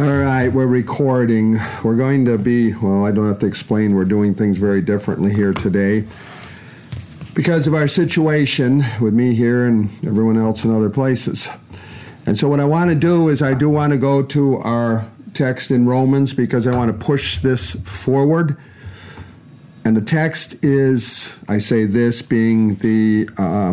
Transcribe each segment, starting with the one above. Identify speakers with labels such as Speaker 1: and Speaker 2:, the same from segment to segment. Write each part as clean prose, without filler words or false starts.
Speaker 1: All right, we're recording. We're going to be, well, I don't have to explain, we're doing things very differently here today because of our situation with me here and everyone else in other places. And so what I want to do is I do want to go to our text in Romans because I want to push this forward. And the text is, I say this being the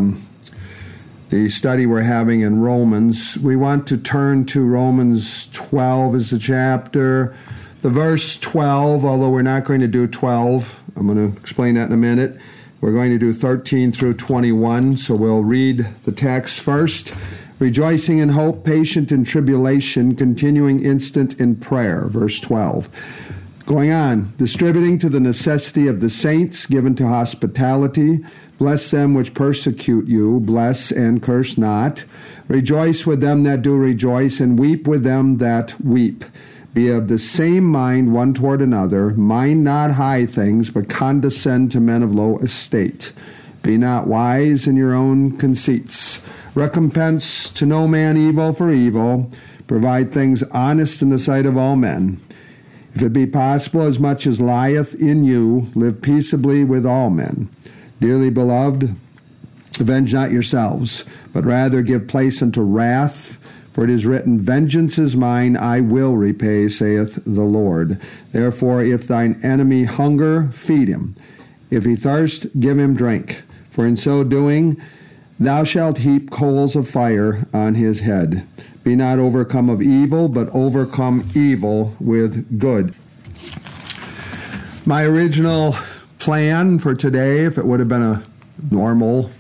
Speaker 1: study we're having in Romans. We want to turn to Romans 12 as the chapter. The verse 12, although we're not going to do 12, I'm going to explain that in a minute. We're going to do 13 through 21, so we'll read the text first. Rejoicing in hope, patient in tribulation, continuing instant in prayer, verse 12. Going on, distributing to the necessity of the saints, given to hospitality. Bless them which persecute you, bless and curse not. Rejoice with them that do rejoice, and weep with them that weep. Be of the same mind one toward another. Mind not high things, but condescend to men of low estate. Be not wise in your own conceits. Recompense to no man evil for evil. Provide things honest in the sight of all men. If it be possible, as much as lieth in you, live peaceably with all men. Dearly beloved, avenge not yourselves, but rather give place unto wrath. For it is written, Vengeance is mine, I will repay, saith the Lord. Therefore, if thine enemy hunger, feed him. If he thirst, give him drink. For in so doing, thou shalt heap coals of fire on his head. Be not overcome of evil, but overcome evil with good. My original plan for today, if it would have been a normal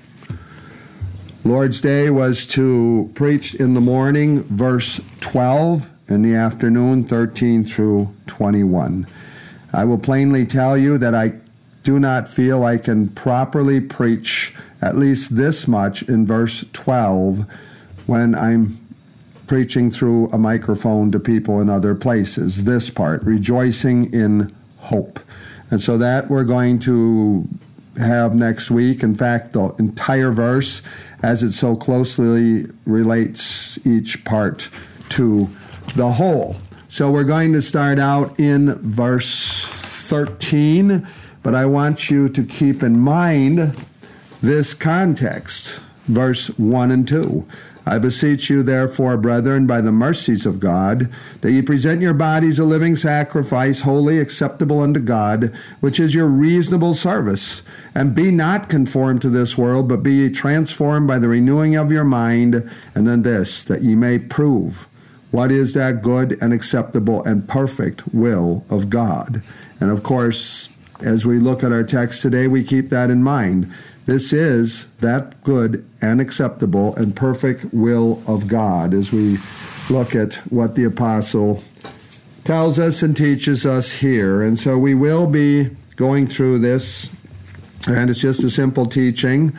Speaker 1: Lord's Day, was to preach in the morning verse 12, in the afternoon 13 through 21. I will plainly tell you that I do not feel I can properly preach at least this much in verse 12 when I'm preaching through a microphone to people in other places. This part, rejoicing in hope. And so that we're going to have next week. In fact, the entire verse, as it so closely relates each part to the whole. So we're going to start out in verse 13, but I want you to keep in mind this context, verse 1 and 2. I beseech you, therefore, brethren, by the mercies of God, that ye present your bodies a living sacrifice, holy, acceptable unto God, which is your reasonable service. And be not conformed to this world, but be ye transformed by the renewing of your mind. And then this, that ye may prove what is that good and acceptable and perfect will of God. And of course, as we look at our text today, we keep that in mind. This is that good and acceptable and perfect will of God as we look at what the apostle tells us and teaches us here. And so we will be going through this, and it's just a simple teaching.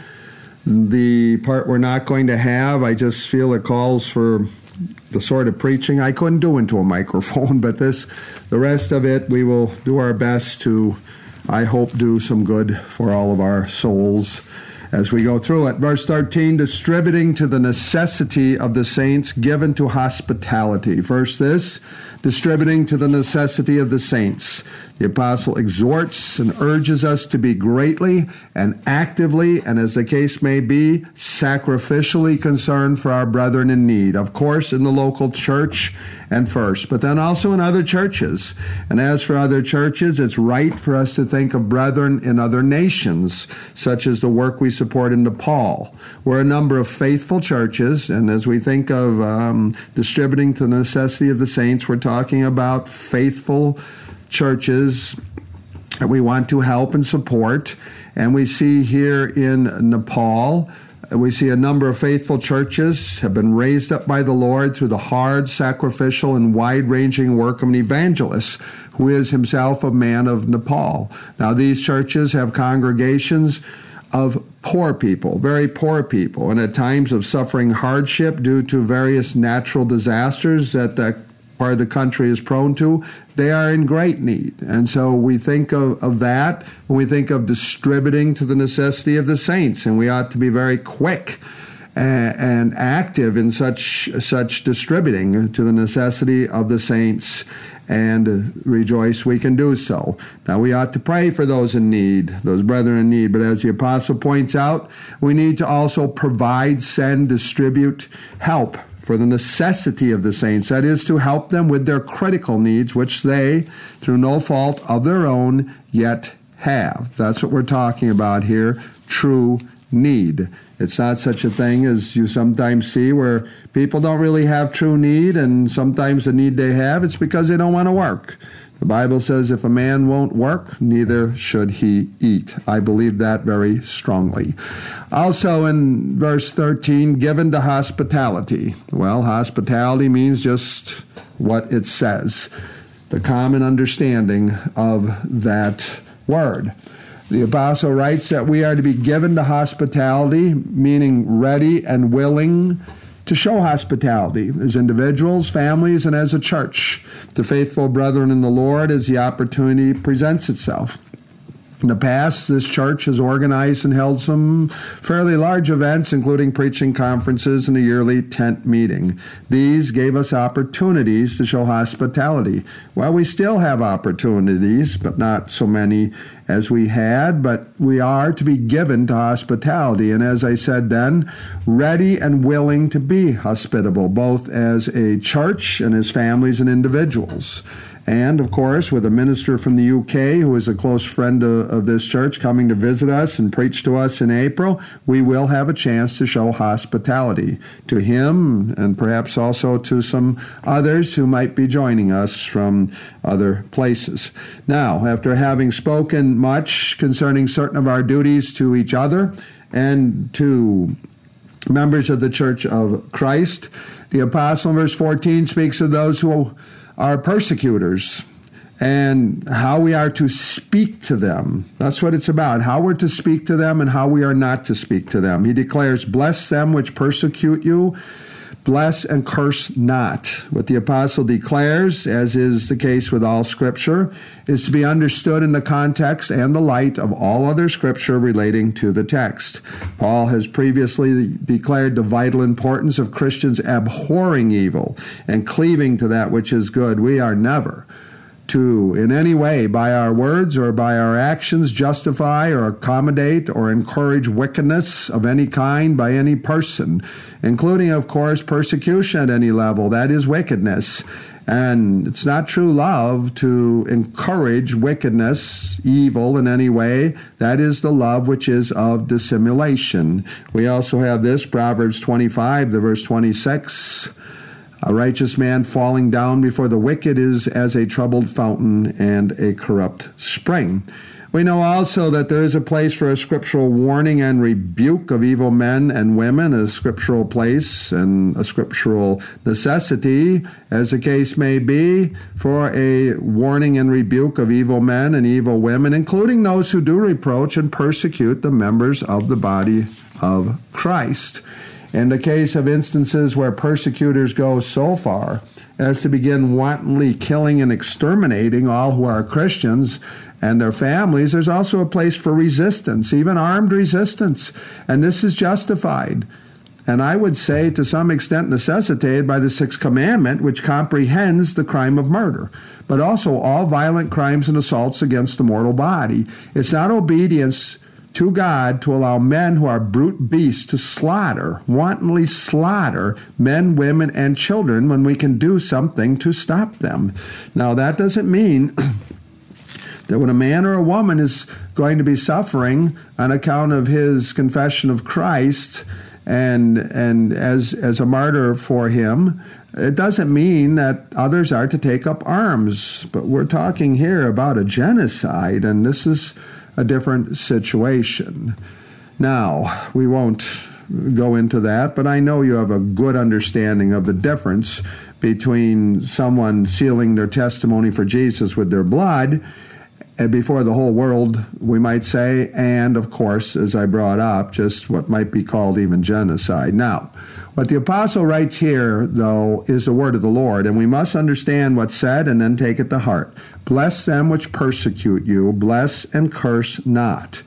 Speaker 1: The part we're not going to have, I just feel it calls for the sort of preaching I couldn't do into a microphone, but the rest of it, we will do our best to, I hope, do some good for all of our souls as we go through it. Verse 13, distributing to the necessity of the saints, given to hospitality. First this, distributing to the necessity of the saints. The apostle exhorts and urges us to be greatly and actively, and as the case may be, sacrificially concerned for our brethren in need. Of course, in the local church and first, but then also in other churches. And as for other churches, it's right for us to think of brethren in other nations, such as the work we support in Nepal. We're a number of faithful churches, and as we think of distributing to the necessity of the saints, we're talking about faithful churches that we want to help and support. And we see here in Nepal, we see a number of faithful churches have been raised up by the Lord through the hard, sacrificial, and wide-ranging work of an evangelist who is himself a man of Nepal. Now, these churches have congregations of poor people, very poor people, and at times of suffering hardship due to various natural disasters that the part of the country is prone to, they are in great need. And so we think of that when we think of distributing to the necessity of the saints, and we ought to be very quick and active in such distributing to the necessity of the saints, and rejoice we can do so. Now, we ought to pray for those in need, those brethren in need, but as the apostle points out, we need to also provide, send, distribute, help for the necessity of the saints, that is, to help them with their critical needs, which they, through no fault of their own, yet have. That's what we're talking about here, true need. It's not such a thing as you sometimes see where people don't really have true need, and sometimes the need they have, it's because they don't want to work. The Bible says if a man won't work, neither should he eat. I believe that very strongly. Also in verse 13, given to hospitality. Well, hospitality means just what it says, the common understanding of that word. The apostle writes that we are to be given to hospitality, meaning ready and willing to show hospitality as individuals, families, and as a church to faithful brethren in the Lord as the opportunity presents itself. In the past, this church has organized and held some fairly large events, including preaching conferences and a yearly tent meeting. These gave us opportunities to show hospitality. Well, we still have opportunities, but not so many as we had, but we are to be given to hospitality. And as I said then, ready and willing to be hospitable, both as a church and as families and individuals. And, of course, with a minister from the UK who is a close friend of this church coming to visit us and preach to us in April, we will have a chance to show hospitality to him and perhaps also to some others who might be joining us from other places. Now, after having spoken much concerning certain of our duties to each other and to members of the Church of Christ, the apostle in verse 14 speaks of those who are persecutors and how we are to speak to them. That's what it's about, how we're to speak to them and how we are not to speak to them. He declares, bless them which persecute you, bless and curse not. What the apostle declares, as is the case with all Scripture, is to be understood in the context and the light of all other Scripture relating to the text. Paul has previously declared the vital importance of Christians abhorring evil and cleaving to that which is good. We are never to, in any way, by our words or by our actions, justify or accommodate or encourage wickedness of any kind by any person, including, of course, persecution at any level. That is wickedness. And it's not true love to encourage wickedness, evil in any way. That is the love which is of dissimulation. We also have this, Proverbs 25, the verse 26. A righteous man falling down before the wicked is as a troubled fountain and a corrupt spring. We know also that there is a place for a scriptural warning and rebuke of evil men and women, a scriptural place and a scriptural necessity, as the case may be, for a warning and rebuke of evil men and evil women, including those who do reproach and persecute the members of the body of Christ. In the case of instances where persecutors go so far as to begin wantonly killing and exterminating all who are Christians and their families, there's also a place for resistance, even armed resistance, and this is justified. And I would say to some extent necessitated by the Sixth Commandment, which comprehends the crime of murder, but also all violent crimes and assaults against the mortal body. It's not obedience to God to allow men who are brute beasts to slaughter, wantonly slaughter men, women, and children when we can do something to stop them. Now, that doesn't mean that when a man or a woman is going to be suffering on account of his confession of Christ and as a martyr for him, it doesn't mean that others are to take up arms. But we're talking here about a genocide, and this is a different situation. Now, we won't go into that, but I know you have a good understanding of the difference between someone sealing their testimony for Jesus with their blood before the whole world, we might say, and, of course, as I brought up, just what might be called even genocide. Now, what the apostle writes here, though, is the word of the Lord, and we must understand what's said and then take it to heart. Bless them which persecute you, bless and curse not.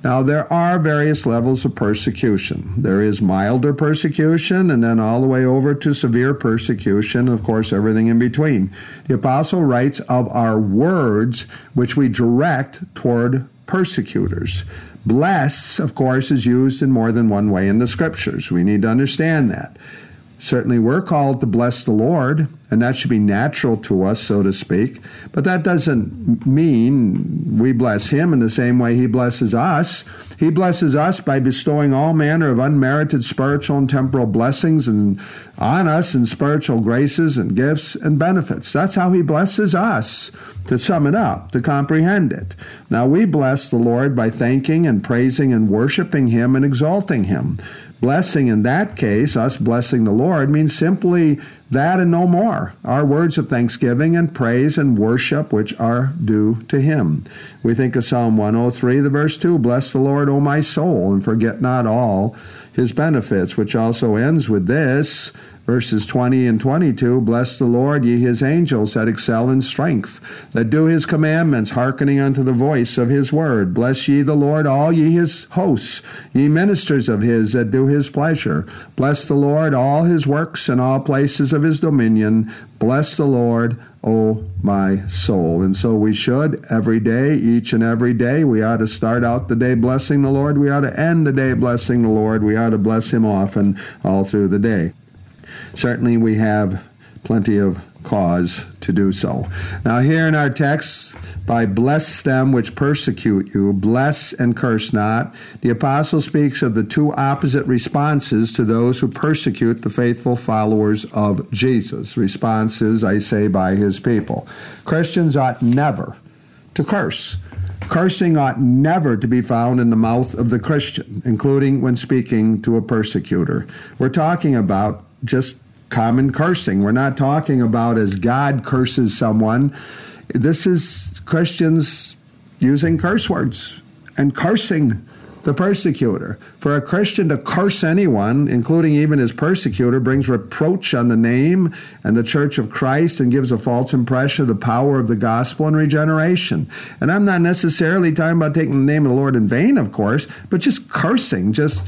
Speaker 1: Now, there are various levels of persecution. There is milder persecution, and then all the way over to severe persecution, of course, everything in between. The apostle writes of our words, which we direct toward persecutors. Bless, of course, is used in more than one way in the Scriptures. We need to understand that. Certainly, we're called to bless the Lord, and that should be natural to us, so to speak. But that doesn't mean we bless Him in the same way He blesses us. He blesses us by bestowing all manner of unmerited spiritual and temporal blessings on us, and spiritual graces and gifts and benefits. That's how He blesses us, to sum it up, to comprehend it. Now, we bless the Lord by thanking and praising and worshiping Him and exalting Him. Blessing in that case, us blessing the Lord, means simply that and no more. Our words of thanksgiving and praise and worship which are due to Him. We think of Psalm 103, the verse 2, Bless the Lord, O my soul, and forget not all His benefits, which also ends with this, verses 20 and 22, Bless the Lord, ye His angels that excel in strength, that do His commandments, hearkening unto the voice of His word. Bless ye the Lord, all ye His hosts, ye ministers of His that do His pleasure. Bless the Lord, all His works and all places of His dominion. Bless the Lord, O my soul. And so we should every day, each and every day. We ought to start out the day blessing the Lord. We ought to end the day blessing the Lord. We ought to bless Him often all through the day. Certainly we have plenty of cause to do so. Now here in our text, by bless them which persecute you, bless and curse not, the apostle speaks of the two opposite responses to those who persecute the faithful followers of Jesus. Responses, I say, by His people. Christians ought never to curse. Cursing ought never to be found in the mouth of the Christian, including when speaking to a persecutor. We're talking about just common cursing. We're not talking about as God curses someone. This is Christians using curse words and cursing the persecutor. For a Christian to curse anyone, including even his persecutor, brings reproach on the name and the church of Christ and gives a false impression of the power of the gospel and regeneration. And I'm not necessarily talking about taking the name of the Lord in vain, of course, but just cursing, just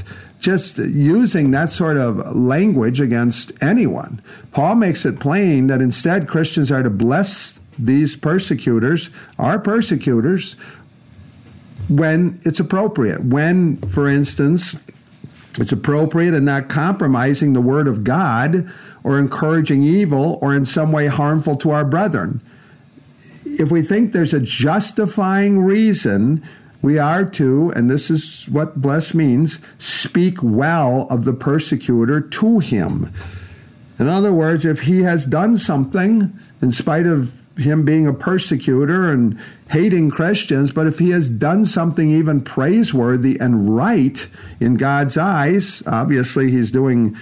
Speaker 1: using that sort of language against anyone. Paul makes it plain that instead Christians are to bless these persecutors, our persecutors, when it's appropriate. When, for instance, it's appropriate and not compromising the word of God or encouraging evil or in some way harmful to our brethren. If we think there's a justifying reason, we are to, and this is what bless means, speak well of the persecutor to him. In other words, if he has done something, in spite of him being a persecutor and hating Christians, but if he has done something even praiseworthy and right in God's eyes, obviously he's leading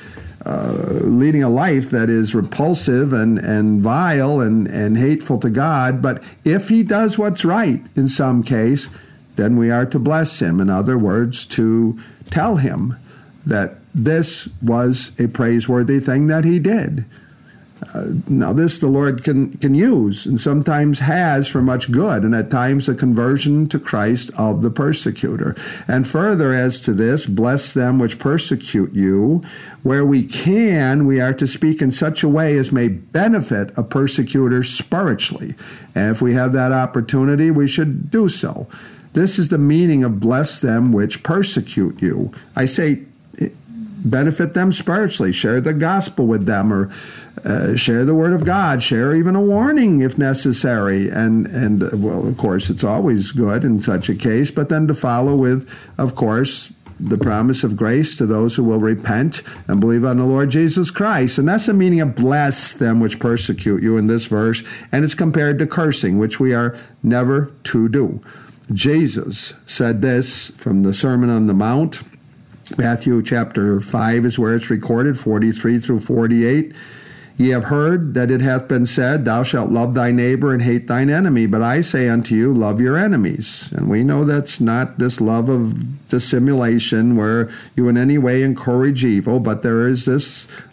Speaker 1: a life that is repulsive and vile and hateful to God. But if he does what's right in some case, then we are to bless him. In other words, to tell him that this was a praiseworthy thing that he did. Now this the Lord can use and sometimes has for much good, and at times a conversion to Christ of the persecutor. And further as to this, bless them which persecute you. Where we can, we are to speak in such a way as may benefit a persecutor spiritually. And if we have that opportunity, we should do so. This is the meaning of bless them which persecute you. I say benefit them spiritually. Share the gospel with them, or share the word of God. Share even a warning if necessary. And well, of course, it's always good in such a case, but then to follow with, of course, the promise of grace to those who will repent and believe on the Lord Jesus Christ. And that's the meaning of bless them which persecute you in this verse. And it's compared to cursing, which we are never to do. Jesus said this from the Sermon on the Mount. Matthew chapter 5 is where it's recorded, 43 through 48. Ye have heard that it hath been said, Thou shalt love thy neighbor and hate thine enemy. But I say unto you, love your enemies. And we know that's not this love of dissimulation where you in any way encourage evil, but there is this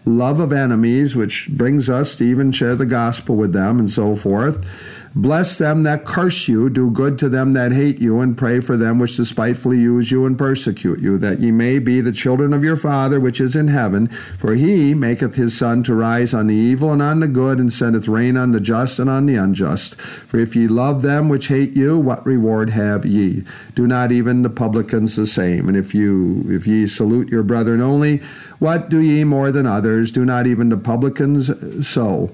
Speaker 1: love of enemies, which brings us to even share the gospel with them and so forth. Bless them that curse you, do good to them that hate you, and pray for them which despitefully use you and persecute you, that ye may be the children of your Father which is in heaven. For he maketh his sun to rise on the evil and on the good, and sendeth rain on the just and on the unjust. For if ye love them which hate you, what reward have ye? Do not even the publicans the same? And if ye salute your brethren only, what do ye more than others? Do not even the publicans so?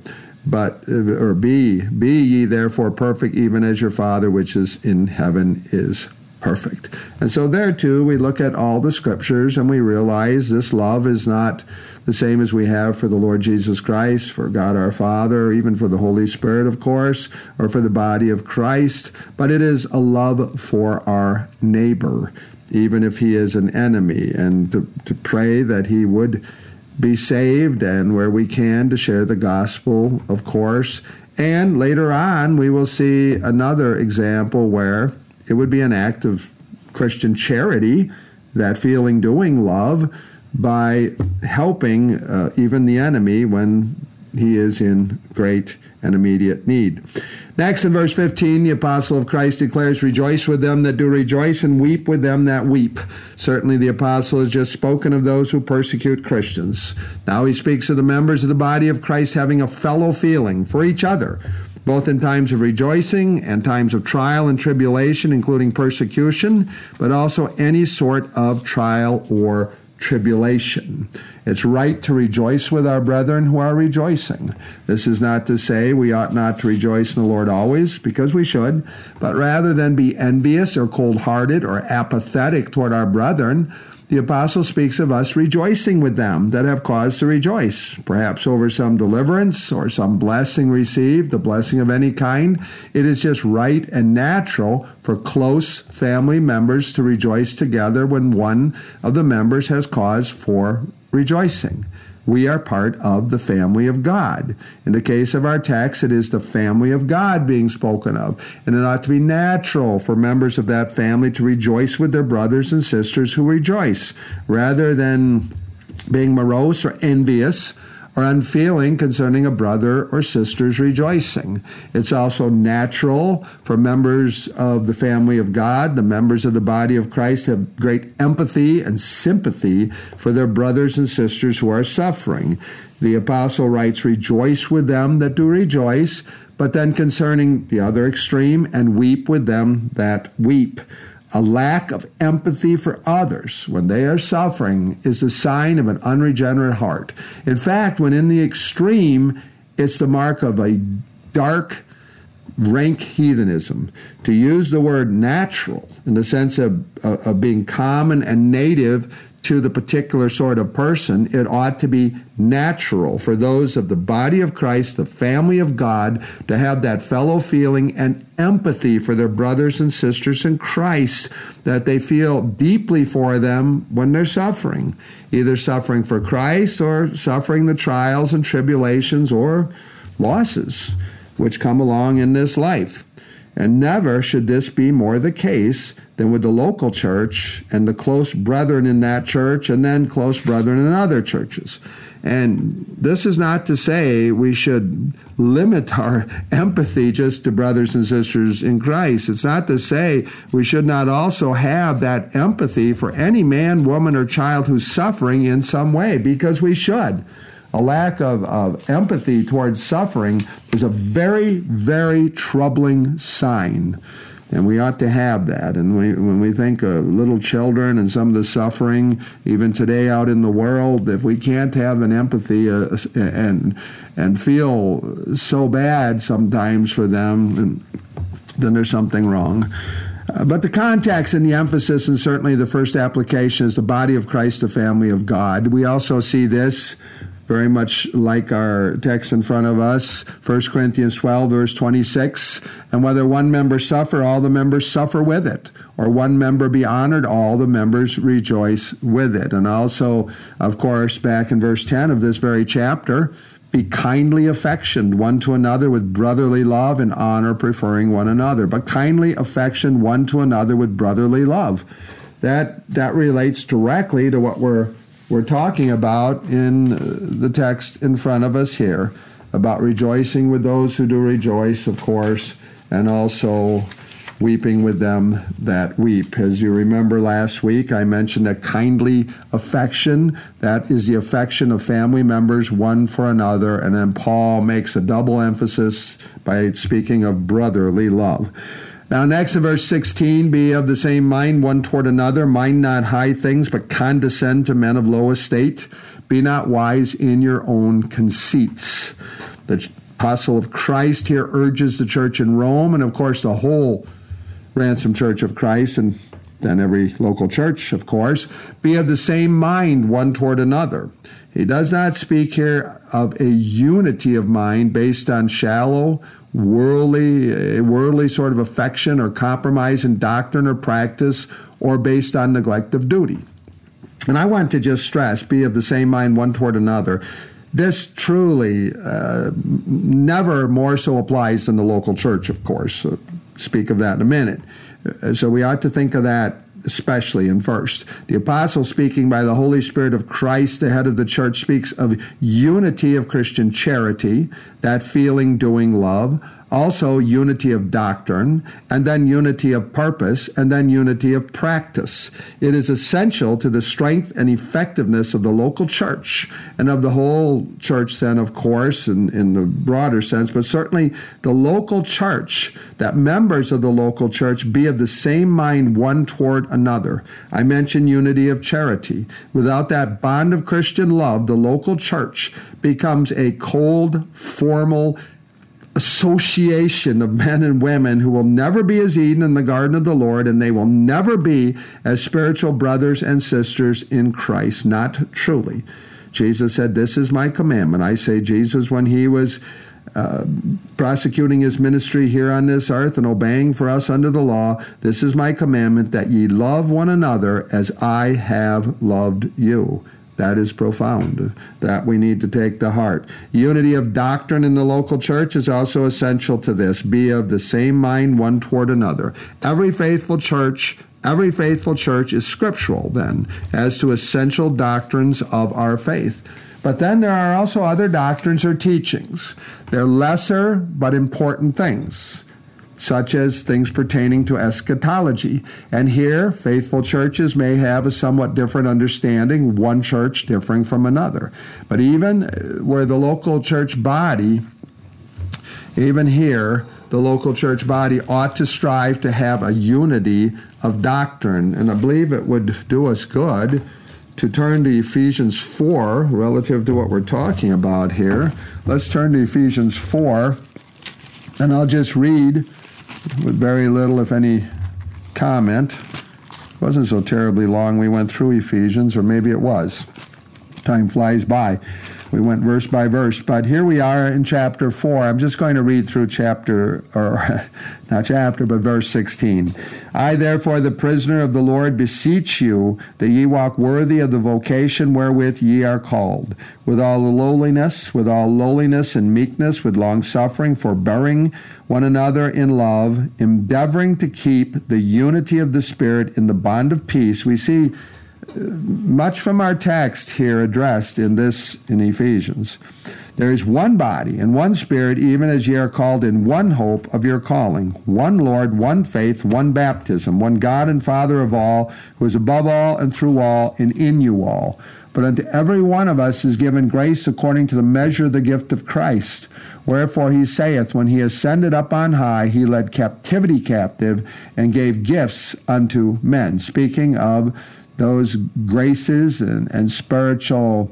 Speaker 1: Be ye therefore perfect, even as your Father which is in heaven is perfect. And so there too, we look at all the scriptures and we realize this love is not the same as we have for the Lord Jesus Christ, for God our Father, or even for the Holy Spirit, of course, or for the body of Christ, but it is a love for our neighbor, even if he is an enemy, and to pray that he would be saved, and where we can to share the gospel, of course. And later on, we will see another example where it would be an act of Christian charity, that feeling doing love, by helping even the enemy when he is in great and immediate need. Next, in verse 15, the apostle of Christ declares, rejoice with them that do rejoice, and weep with them that weep. Certainly the apostle has just spoken of those who persecute Christians. Now he speaks of the members of the body of Christ having a fellow feeling for each other, both in times of rejoicing and times of trial and tribulation, including persecution, but also any sort of trial or tribulation. It's right to rejoice with our brethren who are rejoicing. This is not to say we ought not to rejoice in the Lord always, because we should, but rather than be envious or cold-hearted or apathetic toward our brethren, the apostle speaks of us rejoicing with them that have cause to rejoice, perhaps over some deliverance or some blessing received, a blessing of any kind. It is just right and natural for close family members to rejoice together when one of the members has cause for rejoicing. We are part of the family of God. In the case of our text, it is the family of God being spoken of. And it ought to be natural for members of that family to rejoice with their brothers and sisters who rejoice, rather than being morose or envious or unfeeling concerning a brother or sister's rejoicing. It's also natural for members of the family of God, the members of the body of Christ, to have great empathy and sympathy for their brothers and sisters who are suffering. The apostle writes, rejoice with them that do rejoice, but then concerning the other extreme, and weep with them that weep. A lack of empathy for others when they are suffering is a sign of an unregenerate heart. In fact, when in the extreme, it's the mark of a dark, rank heathenism. To use the word natural in the sense of being common and native to the particular sort of person, it ought to be natural for those of the body of Christ, the family of God, to have that fellow feeling and empathy for their brothers and sisters in Christ, that they feel deeply for them when they're suffering, either suffering for Christ or suffering the trials and tribulations or losses which come along in this life. And never should this be more the case than with the local church and the close brethren in that church and then close brethren in other churches. And this is not to say we should limit our empathy just to brothers and sisters in Christ. It's not to say we should not also have that empathy for any man, woman, or child who's suffering in some way, because we should. A lack of empathy towards suffering is a very, very troubling sign. And we ought to have that. And when we think of little children and some of the suffering, even today out in the world, if we can't have an empathy and feel so bad sometimes for them, then there's something wrong. But the context and the emphasis, and certainly the first application, is the body of Christ, the family of God. We also see this very much like our text in front of us, 1 Corinthians 12, verse 26. And whether one member suffer, all the members suffer with it. Or one member be honored, all the members rejoice with it. And also, of course, back in verse 10 of this very chapter, be kindly affectioned one to another with brotherly love and honor, preferring one another. But kindly affection one to another with brotherly love. That relates directly to what we're we're talking about in the text in front of us here, about rejoicing with those who do rejoice, of course, and also weeping with them that weep. As you remember last week, I mentioned a kindly affection. That is the affection of family members one for another. And then Paul makes a double emphasis by speaking of brotherly love. Now, next in verse 16, be of the same mind one toward another. Mind not high things, but condescend to men of low estate. Be not wise in your own conceits. The apostle of Christ here urges the church in Rome, and of course the whole Ransom Church of Christ, and then every local church, of course, be of the same mind one toward another. He does not speak here of a unity of mind based on shallow, worldly sort of affection or compromise in doctrine or practice, or based on neglect of duty. And I want to just stress, be of the same mind one toward another. This truly never more so applies than the local church, of course. Speak of that in a minute. So we ought to think of that especially in first. The apostle, speaking by the Holy Spirit of Christ, the head of the church, speaks of unity of Christian charity, that feeling, doing love, also unity of doctrine, and then unity of purpose, and then unity of practice. It is essential to the strength and effectiveness of the local church, and of the whole church then, of course, in the broader sense, but certainly the local church, that members of the local church be of the same mind one toward another. I mentioned unity of charity. Without that bond of Christian love, the local church becomes a cold, formal association of men and women who will never be as Eden in the garden of the Lord, and they will never be as spiritual brothers and sisters in Christ, not truly. Jesus said, this is my commandment. I say Jesus, when he was prosecuting his ministry here on this earth and obeying for us under the law, this is my commandment, that ye love one another as I have loved you. That is profound. That we need to take to heart. Unity of doctrine in the local church is also essential to this. Be of the same mind one toward another. Every faithful church is scriptural then, as to essential doctrines of our faith. But then there are also other doctrines or teachings. They're lesser but important things, such as things pertaining to eschatology. And here, faithful churches may have a somewhat different understanding, one church differing from another. But even where the local church body, even here, the local church body ought to strive to have a unity of doctrine. And I believe it would do us good to turn to Ephesians 4, relative to what we're talking about here. Let's turn to Ephesians 4, and I'll just read with very little, if any, comment. It wasn't so terribly long. We went through Ephesians, or maybe it was. Time flies by. We went verse by verse. But here we are in chapter 4. I'm just going to read through verse 16. I, therefore, the prisoner of the Lord, beseech you that ye walk worthy of the vocation wherewith ye are called, with all lowliness and meekness, with longsuffering, forbearing one another in love, endeavoring to keep the unity of the Spirit in the bond of peace. We see much from our text here addressed in Ephesians. There is one body and one Spirit, even as ye are called in one hope of your calling, one Lord, one faith, one baptism, one God and Father of all, who is above all and through all and in you all. But unto every one of us is given grace according to the measure of the gift of Christ. Wherefore he saith, when he ascended up on high, he led captivity captive and gave gifts unto men. Speaking of those graces and spiritual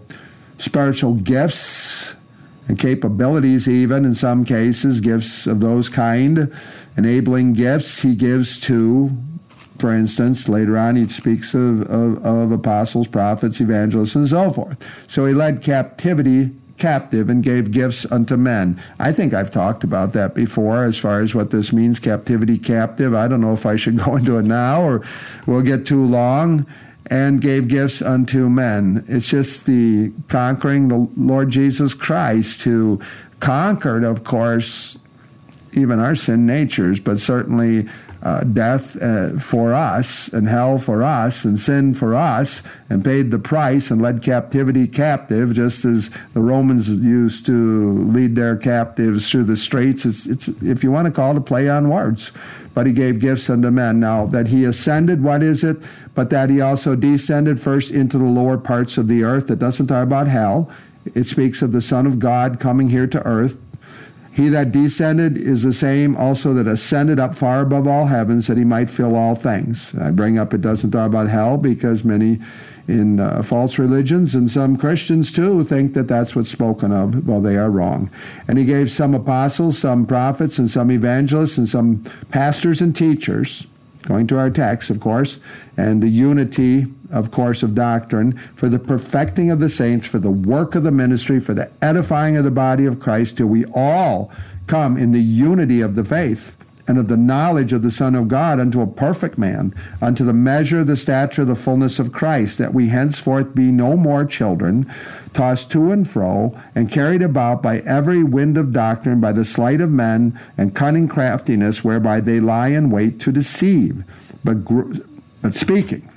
Speaker 1: gifts and capabilities, even in some cases, gifts of those kind, enabling gifts he gives to, for instance, later on he speaks of apostles, prophets, evangelists, and so forth. So he led captivity captive and gave gifts unto men. I think I've talked about that before as far as what this means, captivity captive. I don't know if I should go into it now or we'll get too long. And gave gifts unto men. It's just the conquering the Lord Jesus Christ, who conquered, of course, even our sin natures, but certainly death for us, and hell for us, and sin for us, and paid the price and led captivity captive, just as the Romans used to lead their captives through the straits. It's if you want to call it a play on words. But he gave gifts unto men. Now, that he ascended, what is it? But that he also descended first into the lower parts of the earth. It doesn't talk about hell. It speaks of the Son of God coming here to earth. He that descended is the same also that ascended up far above all heavens, that he might fill all things. I bring up it doesn't talk about hell because many in false religions, and some Christians too, think that that's what's spoken of. Well, they are wrong. And he gave some apostles, some prophets, and some evangelists, and some pastors and teachers, going to our text, of course, and the unity, of course, of doctrine, for the perfecting of the saints, for the work of the ministry, for the edifying of the body of Christ, till we all come in the unity of the faith and of the knowledge of the Son of God, unto a perfect man, unto the measure of the stature of the fullness of Christ, that we henceforth be no more children, tossed to and fro, and carried about by every wind of doctrine, by the sleight of men, and cunning craftiness, whereby they lie in wait to deceive. But speaking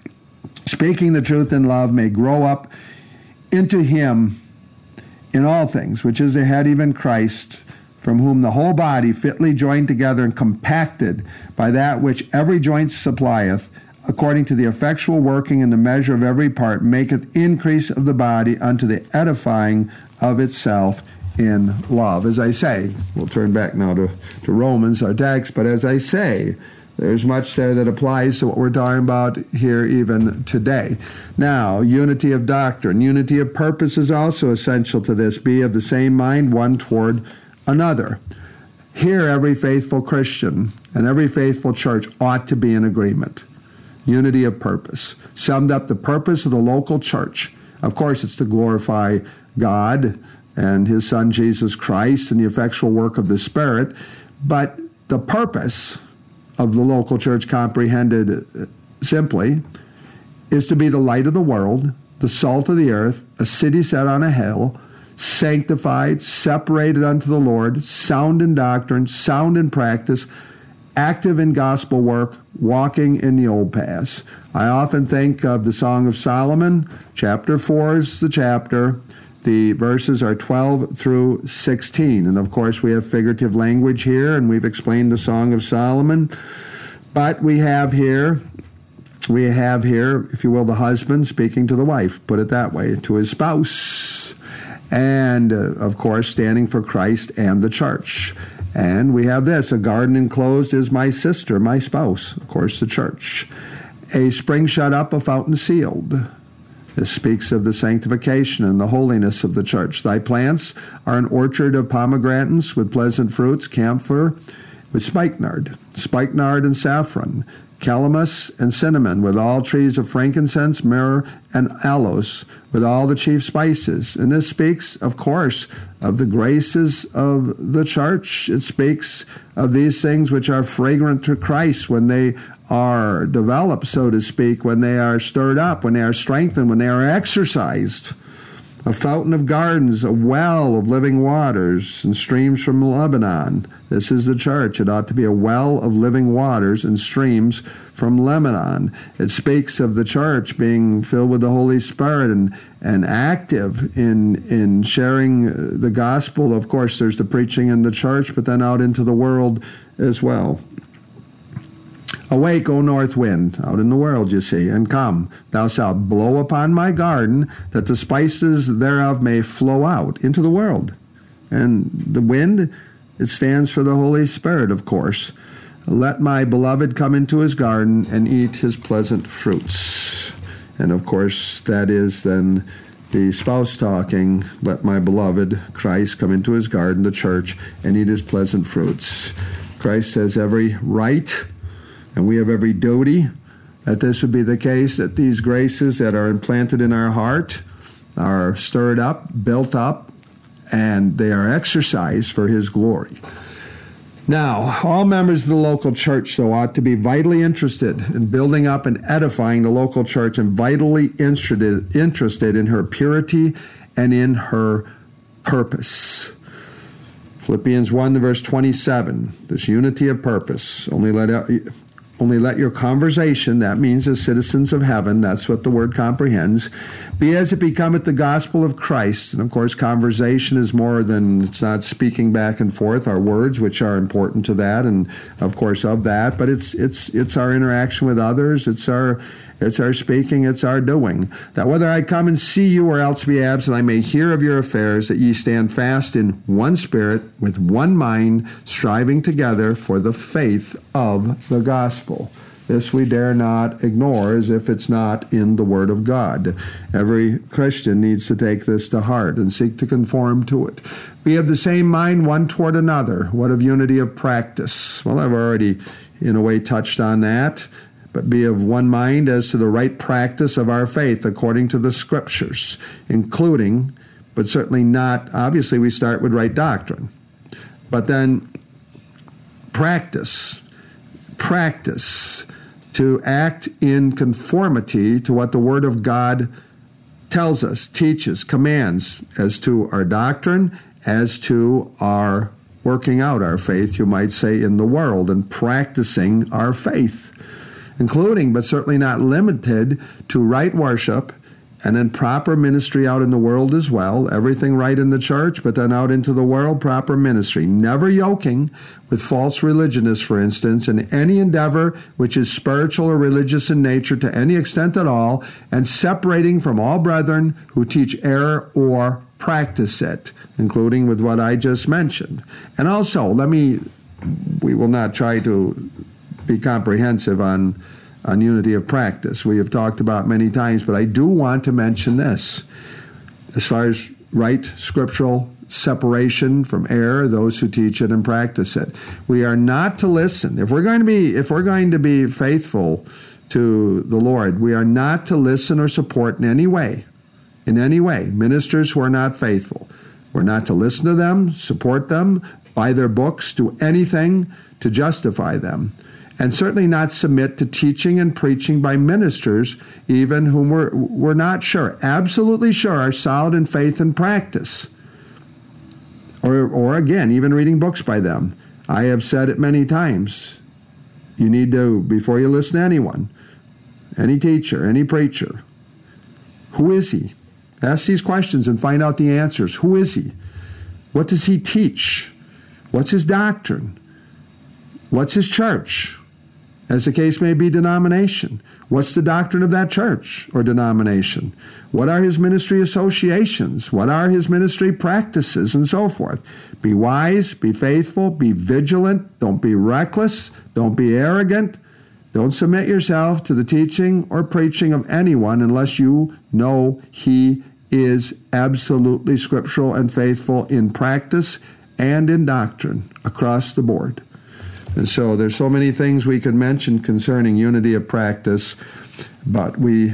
Speaker 1: the truth in love, may grow up into him in all things, which is the head, even Christ, from whom the whole body, fitly joined together and compacted by that which every joint supplieth, according to the effectual working in the measure of every part, maketh increase of the body unto the edifying of itself in love. As I say, we'll turn back now to Romans, our text, but as I say, there's much there that applies to what we're talking about here even today. Now, unity of doctrine, unity of purpose is also essential to this. Be of the same mind one toward another. Here, every faithful Christian and every faithful church ought to be in agreement. Unity of purpose. Summed up the purpose of the local church. Of course, it's to glorify God and his Son, Jesus Christ, and the effectual work of the Spirit. But the purpose of the local church, comprehended simply, is to be the light of the world, the salt of the earth, a city set on a hill, sanctified, separated unto the Lord, sound in doctrine, sound in practice, active in gospel work, walking in the old paths. I often think of the Song of Solomon. Chapter 4 is the chapter. The verses are 12 through 16. And of course, we have figurative language here, and we've explained the Song of Solomon. But we have here, if you will, the husband speaking to the wife, put it that way, to his spouse. And, of course, standing for Christ and the church. And we have this, a garden enclosed is my sister, my spouse, of course, the church. A spring shut up, a fountain sealed. This speaks of the sanctification and the holiness of the church. Thy plants are an orchard of pomegranates with pleasant fruits, camphor with spikenard and saffron, calamus and cinnamon, with all trees of frankincense, myrrh, and aloes, with all the chief spices. And this speaks, of course, of the graces of the church. It speaks of these things which are fragrant to Christ when they are developed, so to speak, when they are stirred up, when they are strengthened, when they are exercised. A fountain of gardens, a well of living waters, and streams from Lebanon. This is the church. It ought to be a well of living waters and streams from Lebanon. It speaks of the church being filled with the Holy Spirit and active in sharing the gospel. Of course, there's the preaching in the church, but then out into the world as well. Awake, O north wind, out in the world, you see, and come. Thou shalt blow upon my garden, that the spices thereof may flow out into the world. And the wind, it stands for the Holy Spirit, of course. Let my beloved come into his garden and eat his pleasant fruits. And, of course, that is then the spouse talking, let my beloved, Christ, come into his garden, the church, and eat his pleasant fruits. Christ has every right, and we have every duty that this would be the case, that these graces that are implanted in our heart are stirred up, built up, and they are exercised for his glory. Now, all members of the local church, though, ought to be vitally interested in building up and edifying the local church, and vitally interested in her purity and in her purpose. Philippians 1, verse 27, this unity of purpose. Only let Only let your conversation, that means as citizens of heaven, that's what the word comprehends, be as it becometh the gospel of Christ. And of course, conversation is more than, it's not speaking back and forth, our words, which are important to that, and of course of that, but it's our interaction with others, it's our speaking, it's our doing. That whether I come and see you or else be absent, I may hear of your affairs, that ye stand fast in one spirit, with one mind, striving together for the faith of the gospel. This we dare not ignore as if it's not in the Word of God. Every Christian needs to take this to heart and seek to conform to it. Be of the same mind one toward another. What of unity of practice? Well, I've already, in a way, touched on that. But be of one mind as to the right practice of our faith according to the Scriptures, including, but certainly not, obviously we start with right doctrine. But then practice, to act in conformity to what the Word of God tells us, teaches, commands, as to our doctrine, as to our working out our faith, you might say, in the world, and practicing our faith, including, but certainly not limited to, right worship, and then proper ministry out in the world as well. Everything right in the church, but then out into the world, proper ministry. Never yoking with false religionists, for instance, in any endeavor which is spiritual or religious in nature to any extent at all, and separating from all brethren who teach error or practice it, including with what I just mentioned. And also, we will not try to be comprehensive on unity of practice. We have talked about many times, but I do want to mention this. As far as right scriptural separation from error, those who teach it and practice it. We are not to listen. If we're going to be faithful to the Lord, we are not to listen or support in any way, ministers who are not faithful. We're not to listen to them, support them, buy their books, do anything to justify them. And certainly not submit to teaching and preaching by ministers, even whom we're not sure, absolutely sure, are solid in faith and practice. Or again, even reading books by them. I have said it many times. You need to, before you listen to anyone, any teacher, any preacher, who is he? Ask these questions and find out the answers. Who is he? What does he teach? What's his doctrine? What's his church? As the case may be, denomination. What's the doctrine of that church or denomination? What are his ministry associations? What are his ministry practices, and so forth? Be wise, be faithful, be vigilant. Don't be reckless. Don't be arrogant. Don't submit yourself to the teaching or preaching of anyone unless you know he is absolutely scriptural and faithful in practice and in doctrine across the board. And so there's so many things we could mention concerning unity of practice, but we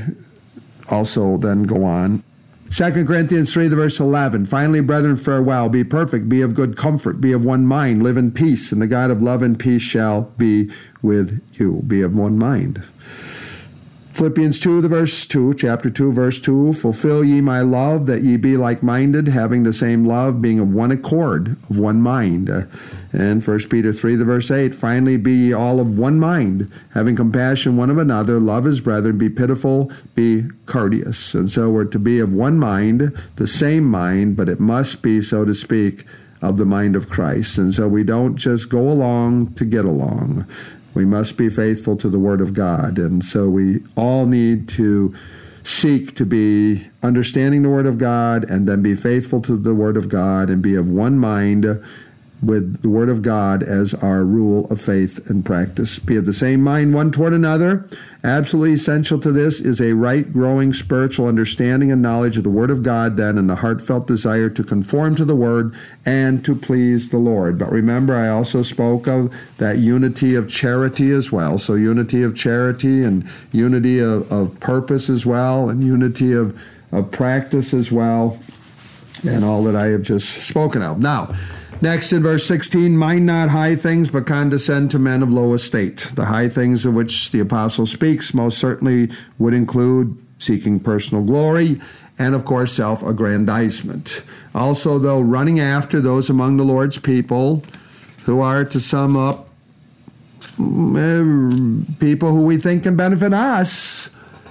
Speaker 1: also then go on. 2 Corinthians 3, verse 11, finally, brethren, farewell, be perfect, be of good comfort, be of one mind, live in peace, and the God of love and peace shall be with you. Be of one mind. Philippians 2, chapter 2, verse 2, fulfill ye my love, that ye be like-minded, having the same love, being of one accord, of one mind. And 1 Peter 3, verse 8, finally be ye all of one mind, having compassion one of another, love as brethren, be pitiful, be courteous. And so we're to be of one mind, the same mind, but it must be, so to speak, of the mind of Christ. And so we don't just go along to get along. We must be faithful to the Word of God. And so we all need to seek to be understanding the Word of God and then be faithful to the Word of God and be of one mind with the Word of God as our rule of faith and practice. Be of the same mind one toward another. Absolutely essential to this is a right, growing spiritual understanding and knowledge of the Word of God then, and the heartfelt desire to conform to the Word and to please the Lord. But remember, I also spoke of that unity of charity as well. So unity of charity and unity of purpose as well, and unity of practice as well, and all that I have just spoken of. Now, next in verse 16, mind not high things, but condescend to men of low estate. The high things of which the apostle speaks most certainly would include seeking personal glory and, of course, self-aggrandizement. Also, though, running after those among the Lord's people who are, to sum up, people who we think can benefit us,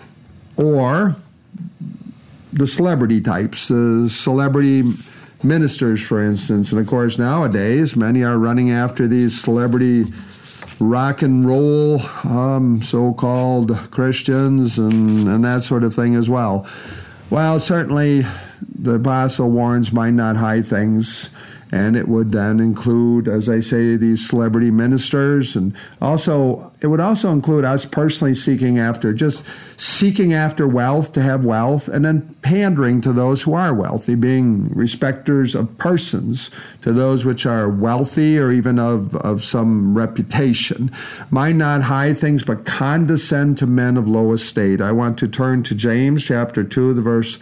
Speaker 1: or the celebrity types, the celebrity ministers, for instance. And of course, nowadays, many are running after these celebrity rock and roll so-called Christians and that sort of thing as well. Well, certainly the apostle warns, mind not high things, and it would then include, as I say, these celebrity ministers, and also it would also include us personally seeking after wealth to have wealth, and then pandering to those who are wealthy, being respecters of persons to those which are wealthy or even of some reputation. Mind not high things, but condescend to men of low estate. I want to turn to James chapter 2, the verse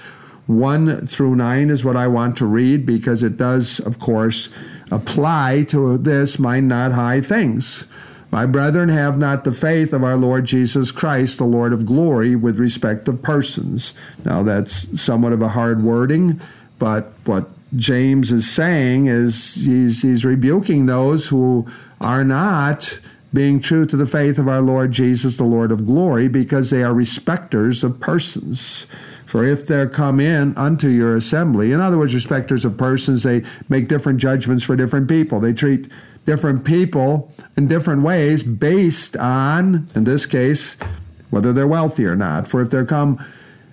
Speaker 1: 1 through 9 is what I want to read, because it does, of course, apply to this, mind not high things. My brethren, have not the faith of our Lord Jesus Christ, the Lord of glory, with respect of persons. Now, that's somewhat of a hard wording, but what James is saying is he's rebuking those who are not being true to the faith of our Lord Jesus, the Lord of glory, because they are respecters of persons. For if there come in unto your assembly, in other words, respecters of persons, they make different judgments for different people. They treat different people in different ways based on, in this case, whether they're wealthy or not. For if there come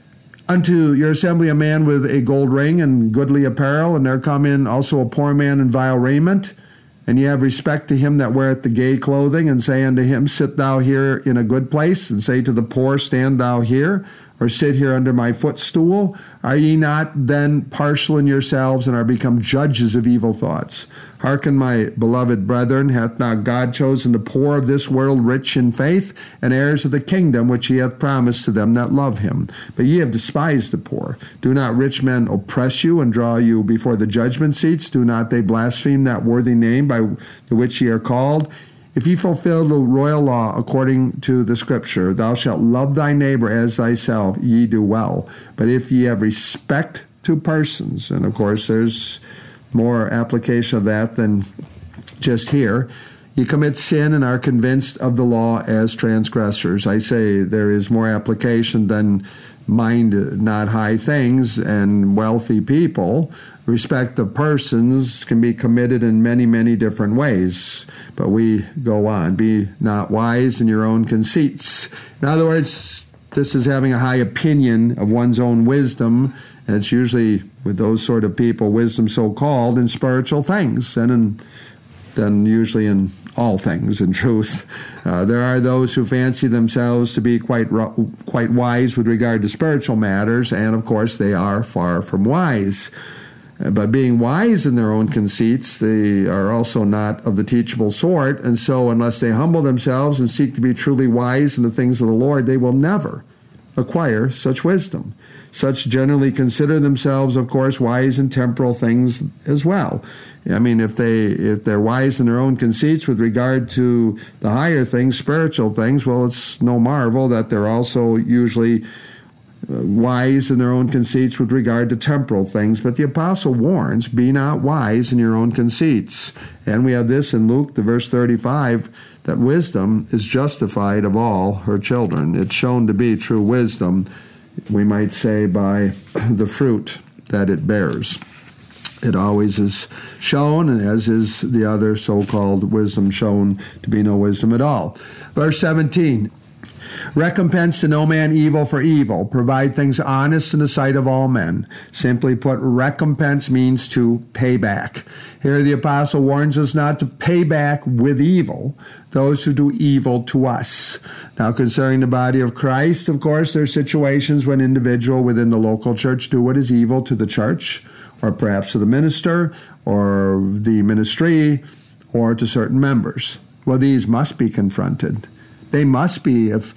Speaker 1: unto your assembly a man with a gold ring and goodly apparel, and there come in also a poor man in vile raiment, and ye have respect to him that weareth the gay clothing, and say unto him, sit thou here in a good place, and say to the poor, stand thou here, or sit here under my footstool? Are ye not then partial in yourselves, and are become judges of evil thoughts? Hearken, my beloved brethren, hath not God chosen the poor of this world rich in faith, and heirs of the kingdom which he hath promised to them that love him? But ye have despised the poor. Do not rich men oppress you, and draw you before the judgment seats? Do not they blaspheme that worthy name by the which ye are called? If ye fulfill the royal law according to the Scripture, thou shalt love thy neighbor as thyself, ye do well. But if ye have respect to persons, and of course there's more application of that than just here, ye commit sin and are convinced of the law as transgressors. I say there is more application than mind not high things and wealthy people. Respect of persons can be committed in many, many different ways. But we go on. Be not wise in your own conceits. In other words, this is having a high opinion of one's own wisdom. And it's usually with those sort of people, wisdom so-called, in spiritual things, and then usually in all things, in truth. There are those who fancy themselves to be quite wise with regard to spiritual matters, and of course they are far from wise. But being wise in their own conceits, they are also not of the teachable sort, and so unless they humble themselves and seek to be truly wise in the things of the Lord, they will never acquire such wisdom. Such generally consider themselves, of course, wise in temporal things as well. I mean, if they're wise in their own conceits with regard to the higher things, spiritual things, well, it's no marvel that they're also usually wise in their own conceits with regard to temporal things. But the apostle warns, be not wise in your own conceits. And we have this in Luke, the verse 35, that wisdom is justified of all her children. It's shown to be true wisdom, we might say, by the fruit that it bears. It always is shown, as is the other so-called wisdom, shown to be no wisdom at all. Verse 17, recompense to no man evil for evil. Provide things honest in the sight of all men. Simply put, recompense means to pay back. Here the apostle warns us not to pay back with evil those who do evil to us. Now, concerning the body of Christ, of course, there are situations when individuals within the local church do what is evil to the church, or perhaps to the minister, or the ministry, or to certain members. Well, these must be confronted. They must be if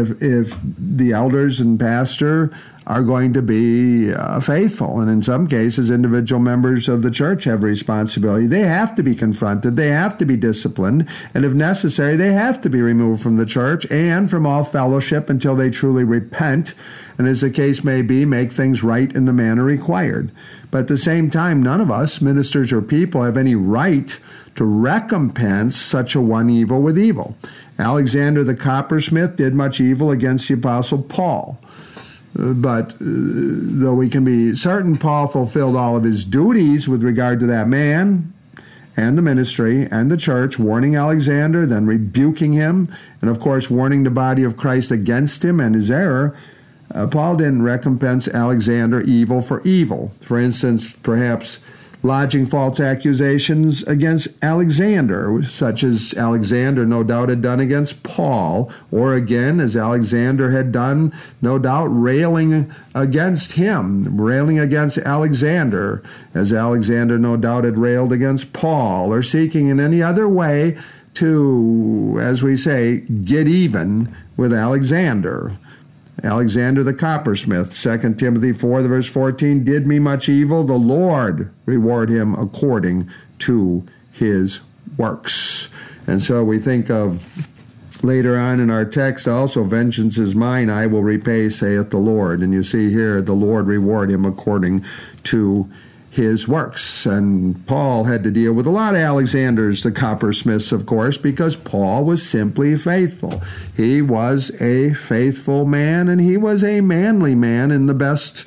Speaker 1: the elders and pastor are going to be faithful. And in some cases, individual members of the church have responsibility. They have to be confronted. They have to be disciplined. And if necessary, they have to be removed from the church and from all fellowship until they truly repent, and as the case may be, make things right in the manner required. But at the same time, none of us, ministers or people, have any right to recompense such a one evil with evil. Alexander the coppersmith did much evil against the Apostle Paul. But though we can be certain Paul fulfilled all of his duties with regard to that man and the ministry and the church, warning Alexander, then rebuking him, and of course warning the body of Christ against him and his error, Paul didn't recompense Alexander evil for evil. For instance, perhaps lodging false accusations against Alexander, such as Alexander no doubt had done against Paul, or again, as Alexander had done, no doubt railing against him, railing against Alexander, as Alexander no doubt had railed against Paul, or seeking in any other way to, as we say, get even with Alexander. Alexander the coppersmith, 2 Timothy 4, verse 14, did me much evil. The Lord reward him according to his works. And so we think of later on in our text also, vengeance is mine, I will repay, saith the Lord. And you see here, the Lord reward him according to his works. And Paul had to deal with a lot of Alexanders, the coppersmiths, of course, because Paul was simply faithful. He was a faithful man, and he was a manly man in the best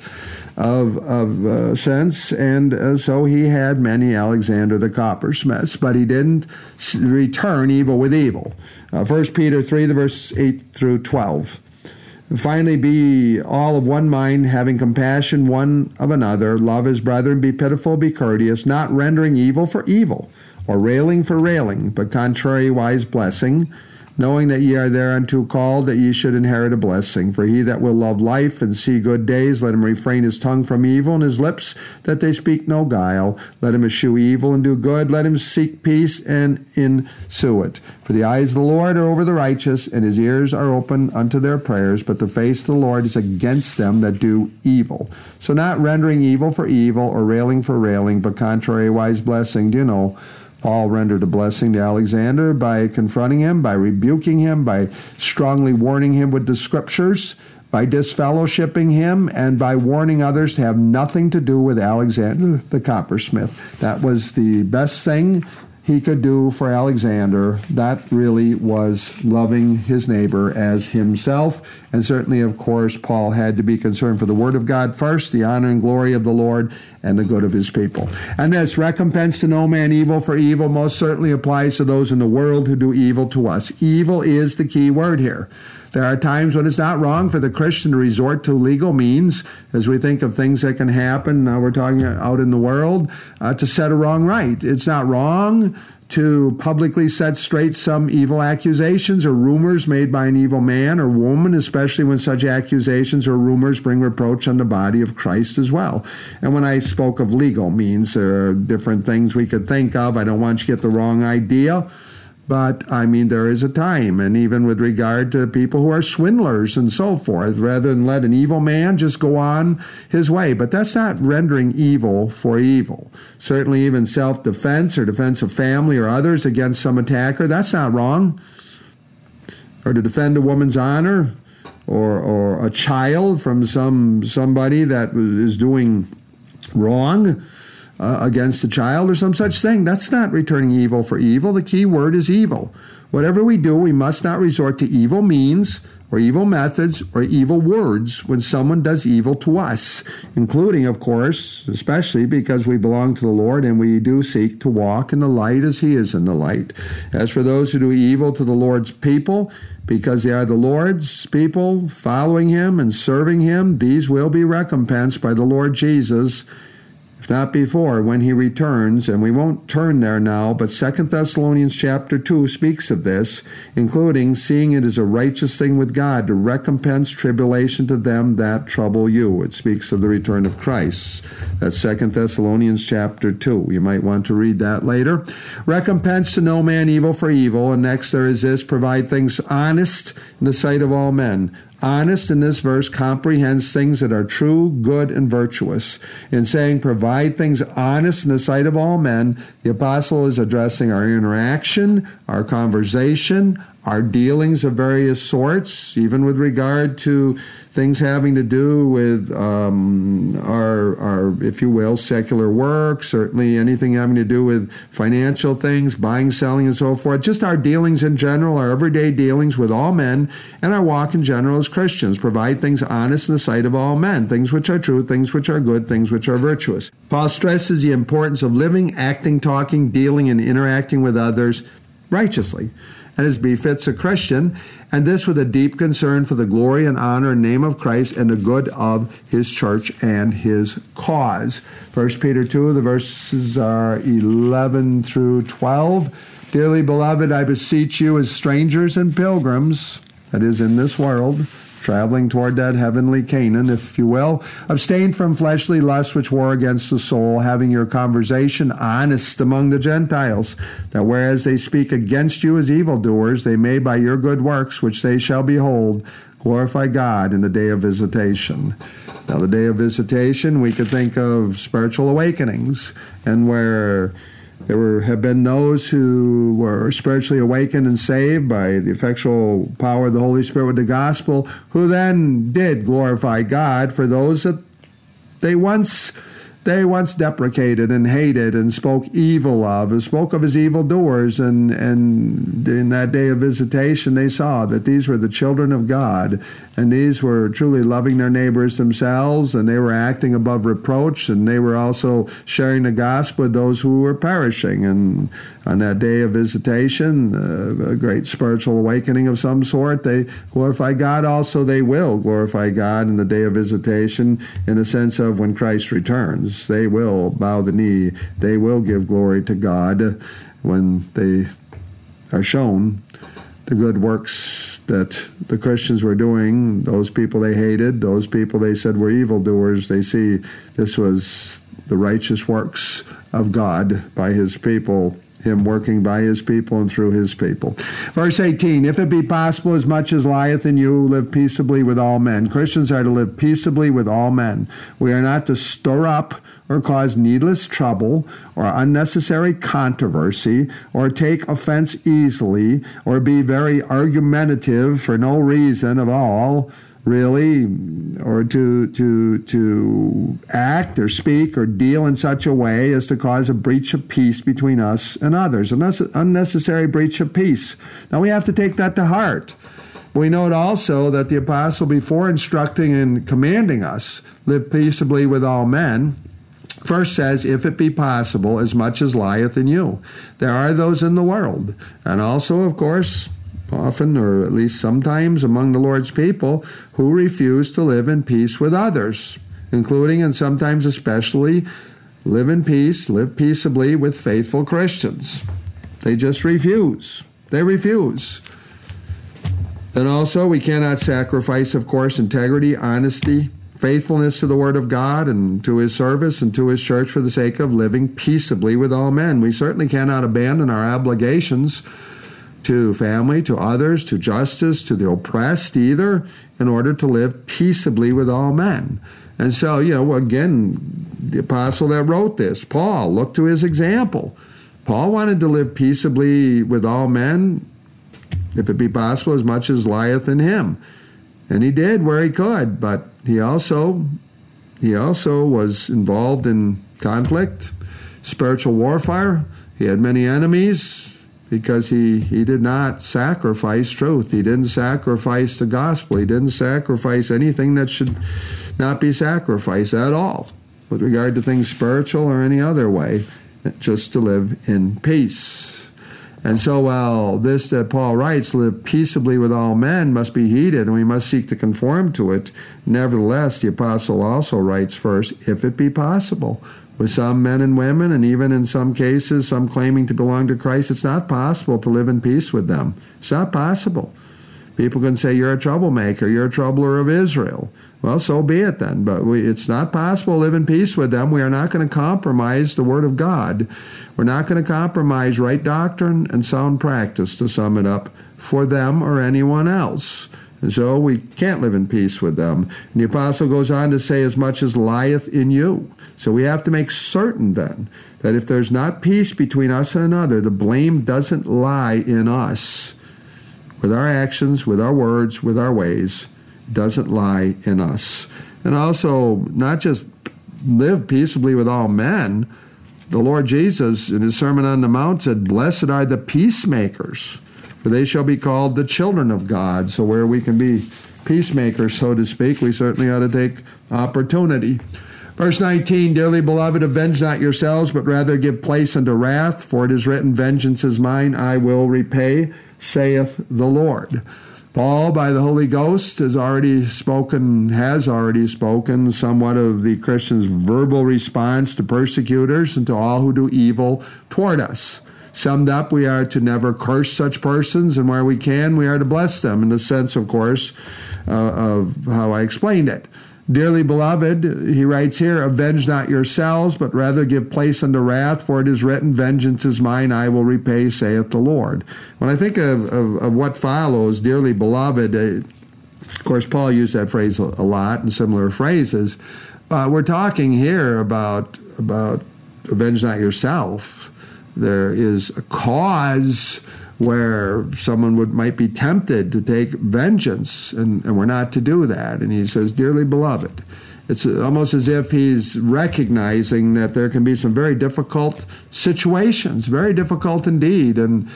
Speaker 1: of sense, and so he had many Alexander the coppersmiths, but he didn't return evil with evil. 1 Peter 3, the verse 8 through 12. Finally, be all of one mind, having compassion one of another, love as brethren, be pitiful, be courteous, not rendering evil for evil, or railing for railing, but contrariwise blessing, knowing that ye are thereunto called, that ye should inherit a blessing. For he that will love life and see good days, let him refrain his tongue from evil, and his lips that they speak no guile. Let him eschew evil and do good. Let him seek peace and ensue it. For the eyes of the Lord are over the righteous, and his ears are open unto their prayers, but the face of the Lord is against them that do evil. So not rendering evil for evil, or railing for railing, but contrariwise blessing. Do you know, Paul rendered a blessing to Alexander by confronting him, by rebuking him, by strongly warning him with the scriptures, by disfellowshipping him, and by warning others to have nothing to do with Alexander the coppersmith. That was the best thing he could do for Alexander. That really was loving his neighbor as himself. And certainly, of course, Paul had to be concerned for the word of God first, the honor and glory of the Lord, and the good of his people. And this recompense to no man evil for evil most certainly applies to those in the world who do evil to us. Evil is the key word here. There are times when it's not wrong for the Christian to resort to legal means, as we think of things that can happen, we're talking out in the world, to set a wrong right. It's not wrong to publicly set straight some evil accusations or rumors made by an evil man or woman, especially when such accusations or rumors bring reproach on the body of Christ as well. And when I spoke of legal means, there are different things we could think of. I don't want you to get the wrong idea. But, I mean, there is a time, and even with regard to people who are swindlers and so forth, rather than let an evil man just go on his way. But that's not rendering evil for evil. Certainly even self-defense or defense of family or others against some attacker, that's not wrong. Or to defend a woman's honor or a child from somebody that is doing wrong against a child or some such thing. That's not returning evil for evil. The key word is evil. Whatever we do, we must not resort to evil means or evil methods or evil words when someone does evil to us, including, of course, especially because we belong to the Lord and we do seek to walk in the light as he is in the light. As for those who do evil to the Lord's people, because they are the Lord's people, following him and serving him, these will be recompensed by the Lord Jesus, if not before, when he returns. And we won't turn there now, but 2 Thessalonians chapter 2 speaks of this, including seeing it as a righteous thing with God to recompense tribulation to them that trouble you. It speaks of the return of Christ. That's 2 Thessalonians chapter 2. You might want to read that later. Recompense to no man evil for evil. And next there is this, provide things honest in the sight of all men. Honest in this verse comprehends things that are true, good, and virtuous. In saying provide things honest in the sight of all men, the apostle is addressing our interaction, our conversation, our dealings of various sorts, even with regard to things having to do with our, if you will, secular work, certainly anything having to do with financial things, buying, selling, and so forth, just our dealings in general, our everyday dealings with all men, and our walk in general as Christians, provide things honest in the sight of all men, things which are true, things which are good, things which are virtuous. Paul stresses the importance of living, acting, talking, dealing, and interacting with others righteously, and as befits a Christian, and this with a deep concern for the glory and honor and name of Christ and the good of his church and his cause. 1 Peter 2, the verses are 11 through 12. Dearly beloved, I beseech you as strangers and pilgrims, that is, in this world, traveling toward that heavenly Canaan, if you will, abstain from fleshly lusts which war against the soul, having your conversation honest among the Gentiles, that whereas they speak against you as evildoers, they may by your good works, which they shall behold, glorify God in the day of visitation. Now, the day of visitation, we could think of spiritual awakenings, and where there have been those who were spiritually awakened and saved by the effectual power of the Holy Spirit with the gospel, who then did glorify God for those that they once deprecated and hated and spoke evil of, and spoke of as evildoers. And in that day of visitation, they saw that these were the children of God, and these were truly loving their neighbors themselves, and they were acting above reproach, and they were also sharing the gospel with those who were perishing. And on that day of visitation, a great spiritual awakening of some sort, they glorify God. Also, they will glorify God in the day of visitation, in the sense of when Christ returns. They will bow the knee. They will give glory to God when they are shown the good works that the Christians were doing. Those people they hated, those people they said were evildoers, they see this was the righteous works of God by his people, him working by his people and through his people. Verse 18, if it be possible, as much as lieth in you, live peaceably with all men. Christians are to live peaceably with all men. We are not to stir up or cause needless trouble or unnecessary controversy or take offense easily or be very argumentative for no reason at all, really, or to act or speak or deal in such a way as to cause a breach of peace between us and others, an unnecessary breach of peace. Now, we have to take that to heart. We note also that the apostle, before instructing and commanding us, live peaceably with all men, first says, if it be possible, as much as lieth in you. There are those in the world, and also, of course, often, or at least sometimes among the Lord's people, who refuse to live in peace with others, including and sometimes especially live in peace, live peaceably with faithful Christians. They just refuse. They refuse. Then also, we cannot sacrifice, of course, integrity, honesty, faithfulness to the Word of God and to His service and to His church for the sake of living peaceably with all men. We certainly cannot abandon our obligations to family, to others, to justice, to the oppressed either, in order to live peaceably with all men. And so, again, the apostle that wrote this, Paul, look to his example. Paul wanted to live peaceably with all men, if it be possible, as much as lieth in him. And he did where he could, but he also was involved in conflict, spiritual warfare. He had many enemies, because he did not sacrifice truth. He didn't sacrifice the gospel. He didn't sacrifice anything that should not be sacrificed at all, with regard to things spiritual or any other way, just to live in peace. And so while this that Paul writes, live peaceably with all men, must be heeded, and we must seek to conform to it, nevertheless, the apostle also writes first, if it be possible. With some men and women, and even in some cases, some claiming to belong to Christ, it's not possible to live in peace with them. It's not possible. People can say, you're a troublemaker, you're a troubler of Israel. Well, so be it then, but it's not possible to live in peace with them. We are not going to compromise the Word of God. We're not going to compromise right doctrine and sound practice, to sum it up, for them or anyone else. And so we can't live in peace with them. And the apostle goes on to say, as much as lieth in you. So we have to make certain then that if there's not peace between us and another, the blame doesn't lie in us. with our actions, with our words, with our ways. It doesn't lie in us. And also, not just live peaceably with all men. The Lord Jesus, in his Sermon on the Mount, said, "Blessed are the peacemakers, for they shall be called the children of God." So where we can be peacemakers, so to speak, we certainly ought to take opportunity. Verse 19, "Dearly beloved, avenge not yourselves, but rather give place unto wrath, for it is written, Vengeance is mine, I will repay, saith the Lord." Paul, by the Holy Ghost, has already spoken somewhat of the Christian's verbal response to persecutors and to all who do evil toward us. Summed up, we are to never curse such persons, and where we can, we are to bless them, in the sense, of course, of how I explained it. "Dearly beloved," he writes here, "avenge not yourselves, but rather give place unto wrath, for it is written, Vengeance is mine, I will repay, saith the Lord." When I think of what follows, dearly beloved, of course, Paul used that phrase a lot in similar phrases. We're talking here about avenge not yourself. There is a cause where someone might be tempted to take vengeance, and we're not to do that. And he says, "Dearly beloved." It's almost as if he's recognizing that there can be some very difficult situations, very difficult indeed,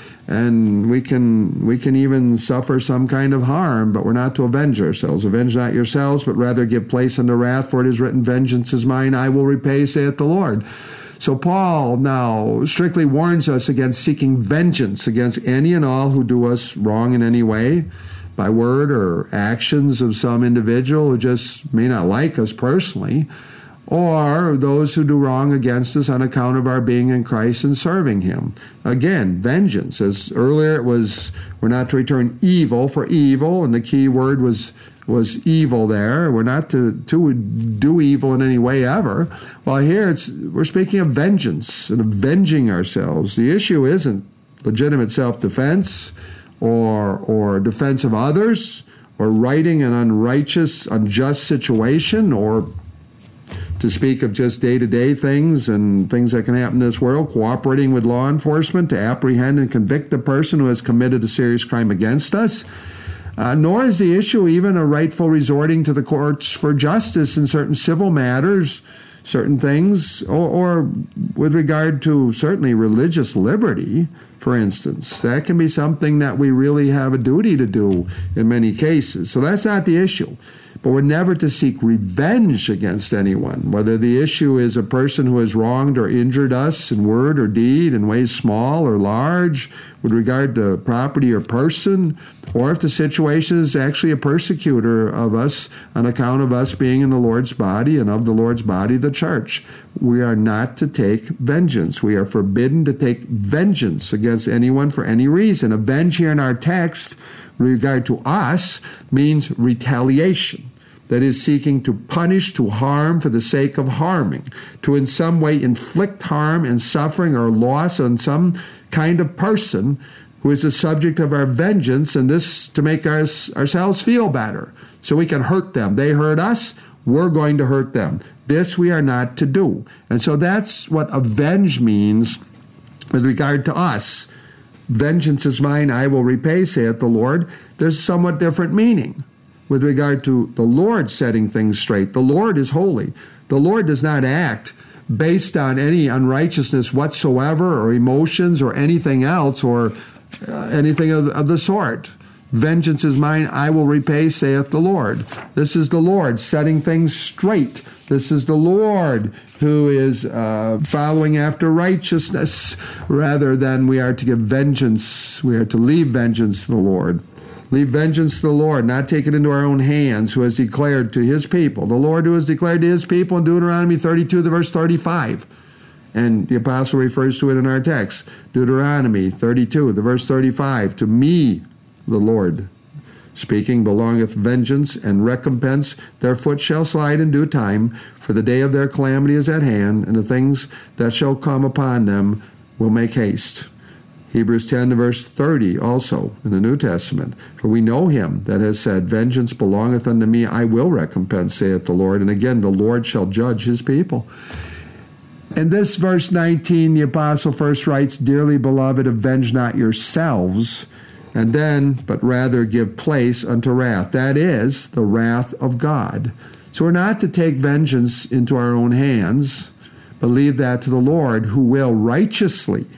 Speaker 1: and we can even suffer some kind of harm, but we're not to avenge ourselves. "Avenge not yourselves, but rather give place unto wrath, for it is written, Vengeance is mine, I will repay, saith the Lord." So Paul now strictly warns us against seeking vengeance against any and all who do us wrong in any way, by word or actions of some individual who just may not like us personally, or those who do wrong against us on account of our being in Christ and serving him. Again, vengeance. As earlier it was, we're not to return evil for evil, and the key word was evil there. We're not to do evil in any way ever. Well, here we're speaking of vengeance and avenging ourselves. The issue isn't legitimate self-defense or defense of others or righting an unjust situation, or to speak of just day-to-day things and things that can happen in this world, cooperating with law enforcement to apprehend and convict a person who has committed a serious crime against us. Nor is the issue even a rightful resorting to the courts for justice in certain civil matters, certain things, or with regard to certainly religious liberty, for instance. That can be something that we really have a duty to do in many cases. So that's not the issue. But we're never to seek revenge against anyone, whether the issue is a person who has wronged or injured us in word or deed in ways small or large with regard to property or person, or if the situation is actually a persecutor of us on account of us being in the Lord's body and of the Lord's body, the church. We are not to take vengeance. We are forbidden to take vengeance against anyone for any reason. Avenge here in our text, with regard to us, means retaliation. That is, seeking to punish, to harm for the sake of harming, to in some way inflict harm and suffering or loss on some kind of person who is the subject of our vengeance, and this to make ourselves feel better, so we can hurt them. They hurt us, we're going to hurt them. This we are not to do. And so that's what avenge means with regard to us. Vengeance is mine, I will repay, saith the Lord. There's somewhat different meaning with regard to the Lord setting things straight. The Lord is holy. The Lord does not act based on any unrighteousness whatsoever, or emotions, or anything else, or anything of the sort. Vengeance is mine, I will repay, saith the Lord. This is the Lord setting things straight. This is the Lord who is following after righteousness, rather than we are to give vengeance. We are to leave vengeance to the Lord. Leave vengeance to the Lord, not take it into our own hands, who has declared to his people. The Lord who has declared to his people in Deuteronomy 32, the verse 35. And the apostle refers to it in our text. Deuteronomy 32, the verse 35. To me, the Lord, speaking, belongeth vengeance and recompense. Their foot shall slide in due time, for the day of their calamity is at hand, and the things that shall come upon them will make haste. Hebrews 10, verse 30, also in the New Testament. For we know him that has said, Vengeance belongeth unto me, I will recompense, saith the Lord. And again, the Lord shall judge his people. In this verse 19, the apostle first writes, Dearly beloved, avenge not yourselves. And then, but rather give place unto wrath. That is the wrath of God. So we're not to take vengeance into our own hands, but leave that to the Lord, who will righteously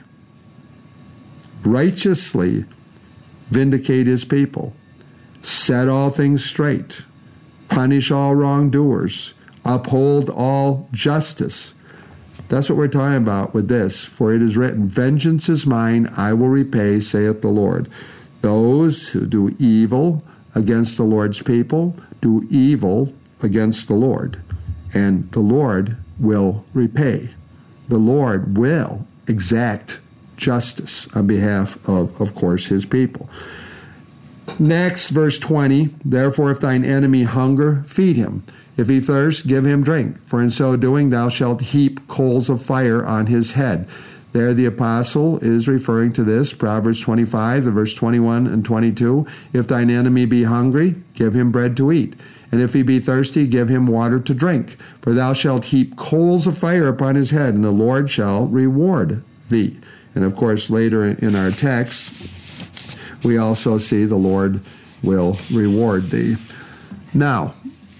Speaker 1: vindicate his people, set all things straight, punish all wrongdoers, uphold all justice. That's what we're talking about with this. For it is written, vengeance is mine, I will repay, saith the Lord. Those who do evil against the Lord's people do evil against the Lord, and the Lord will repay. The Lord will exact justice on behalf of course, his people. Next, verse 20, therefore if thine enemy hunger, feed him. If he thirst, give him drink. For in so doing thou shalt heap coals of fire on his head. There the apostle is referring to this, Proverbs 25, the verse 21 and 22. If thine enemy be hungry, give him bread to eat. And if he be thirsty, give him water to drink. For thou shalt heap coals of fire upon his head, and the Lord shall reward thee. And of course, later in our text, we also see the Lord will reward thee. Now,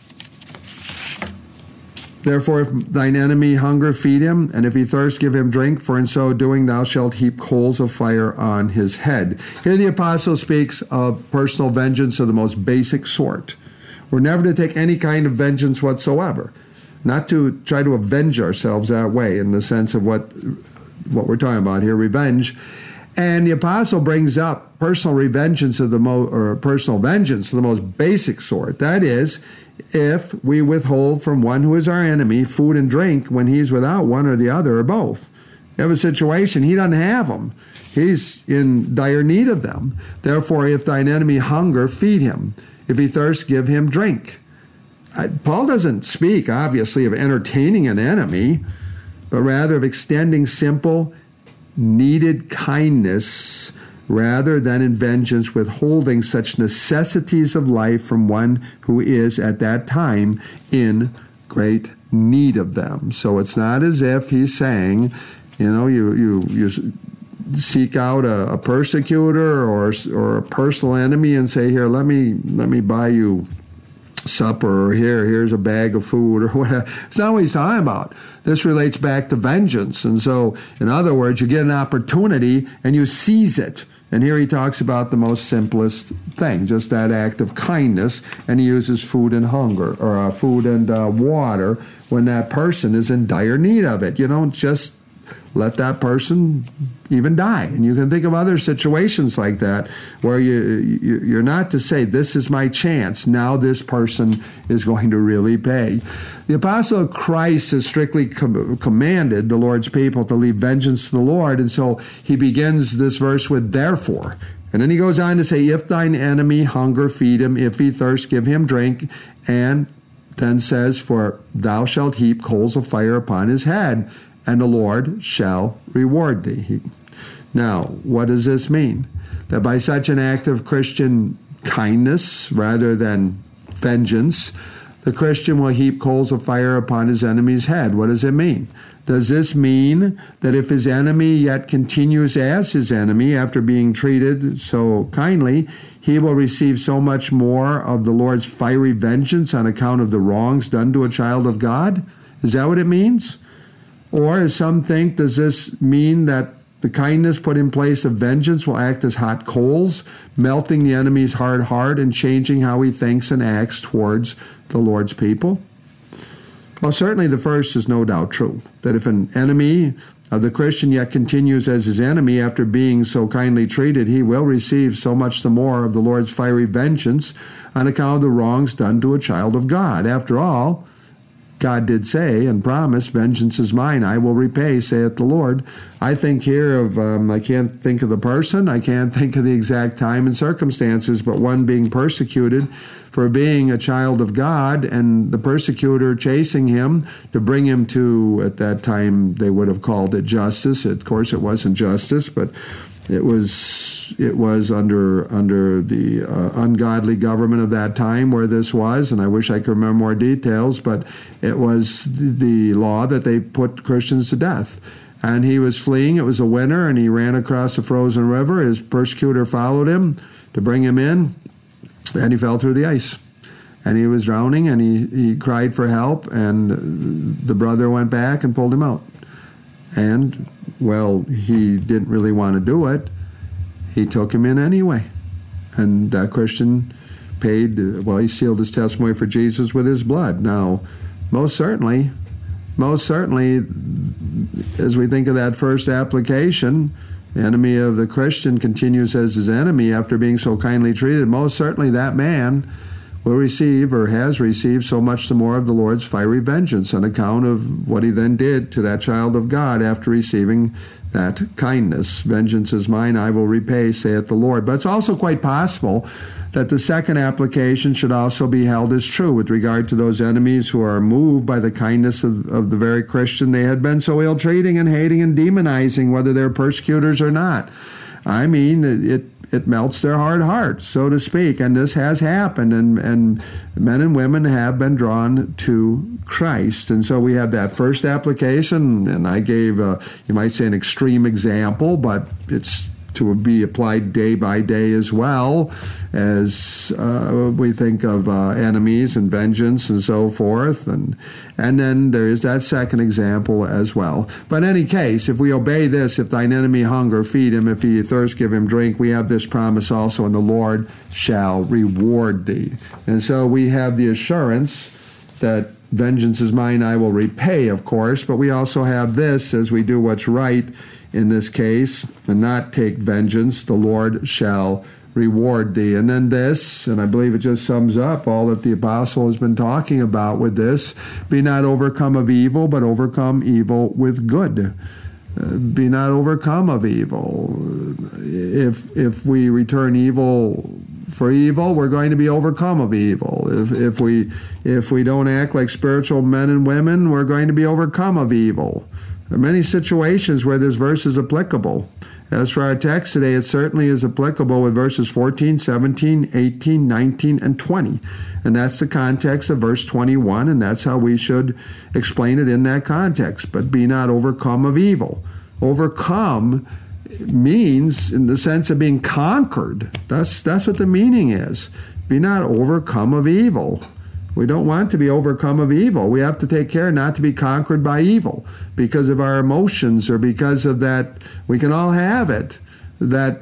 Speaker 1: therefore, if thine enemy hunger, feed him, and if he thirst, give him drink, for in so doing thou shalt heap coals of fire on his head. Here the apostle speaks of personal vengeance of the most basic sort. We're never to take any kind of vengeance whatsoever, not to try to avenge ourselves that way in the sense of what we're talking about here, revenge. And the apostle brings up personal vengeance of the most basic sort. That is, if we withhold from one who is our enemy food and drink when he's without one or the other or both. You have a situation, he doesn't have them. He's in dire need of them. Therefore, if thine enemy hunger, feed him. If he thirst, give him drink. Paul doesn't speak, obviously, of entertaining an enemy, but rather of extending simple, needed kindness rather than in vengeance, withholding such necessities of life from one who is at that time in great need of them. So it's not as if he's saying, you seek out a persecutor or a personal enemy and say, here, let me buy you supper, or here's a bag of food, or whatever. It's not what he's talking about. This relates back to vengeance. And so, in other words, you get an opportunity and you seize it. And here he talks about the most simplest thing, just that act of kindness, and he uses food and hunger, or food and water when that person is in dire need of it. You don't just let that person even die. And you can think of other situations like that where you're not to say, this is my chance, now this person is going to really pay. The apostle of Christ has strictly commanded the Lord's people to leave vengeance to the Lord, and so he begins this verse with therefore. And then he goes on to say, if thine enemy hunger, feed him. If he thirst, give him drink. And then says, for thou shalt heap coals of fire upon his head, and the Lord shall reward thee. Now, what does this mean? That by such an act of Christian kindness rather than vengeance, the Christian will heap coals of fire upon his enemy's head. What does it mean? Does this mean that if his enemy yet continues as his enemy after being treated so kindly, he will receive so much more of the Lord's fiery vengeance on account of the wrongs done to a child of God? Is that what it means? Or, as some think, does this mean that the kindness put in place of vengeance will act as hot coals, melting the enemy's hard heart and changing how he thinks and acts towards the Lord's people? Well, certainly the first is no doubt true, that if an enemy of the Christian yet continues as his enemy after being so kindly treated, he will receive so much the more of the Lord's fiery vengeance on account of the wrongs done to a child of God. After all, God did say and promise, vengeance is mine, I will repay, saith the Lord. I think here of, I can't think of the person, I can't think of the exact time and circumstances, but one being persecuted for being a child of God, and the persecutor chasing him to bring him to, at that time they would have called it justice. Of course it wasn't justice, but it was under the ungodly government of that time where this was, and I wish I could remember more details, but it was the law that they put Christians to death. and he was fleeing. It was a winter, and he ran across the frozen river. His persecutor followed him to bring him in, and he fell through the ice. And he was drowning, and he cried for help, and the brother went back and pulled him out. And, well, he didn't really want to do it. He took him in anyway. And that Christian paid, well, he sealed his testimony for Jesus with his blood. Now, most certainly, as we think of that first application, the enemy of the Christian continues as his enemy after being so kindly treated. Most certainly that man will receive, or has received, so much the more of the Lord's fiery vengeance on account of what he then did to that child of God after receiving that kindness. Vengeance is mine, I will repay, saith the Lord. But it's also quite possible that the second application should also be held as true with regard to those enemies who are moved by the kindness of the very Christian they had been so ill-treating and hating and demonizing, whether they're persecutors or not. I mean, it melts their hard hearts, so to speak, and this has happened, and men and women have been drawn to Christ. And so we have that first application, and I gave, you might say, an extreme example, but it's to be applied day by day as well as we think of enemies and vengeance and so forth. And then there is that second example as well. But in any case, if we obey this, if thine enemy hunger, feed him. If he thirst, give him drink. We have this promise also, and the Lord shall reward thee. And so we have the assurance that vengeance is mine, I will repay, of course. But we also have this, as we do what's right in this case, and not take vengeance, the Lord shall reward thee. And then this, and I believe it just sums up all that the apostle has been talking about with this: be not overcome of evil, but overcome evil with good. Be not overcome of evil. If we return evil for evil, we're going to be overcome of evil. If we don't act like spiritual men and women, we're going to be overcome of evil. There are many situations where this verse is applicable. As for our text today, it certainly is applicable with verses 14, 17, 18, 19, and 20. And that's the context of verse 21, and that's how we should explain it in that context. But be not overcome of evil. Overcome means in the sense of being conquered. That's what the meaning is. Be not overcome of evil. We don't want to be overcome of evil. We have to take care not to be conquered by evil because of our emotions, or because of that, we can all have it, that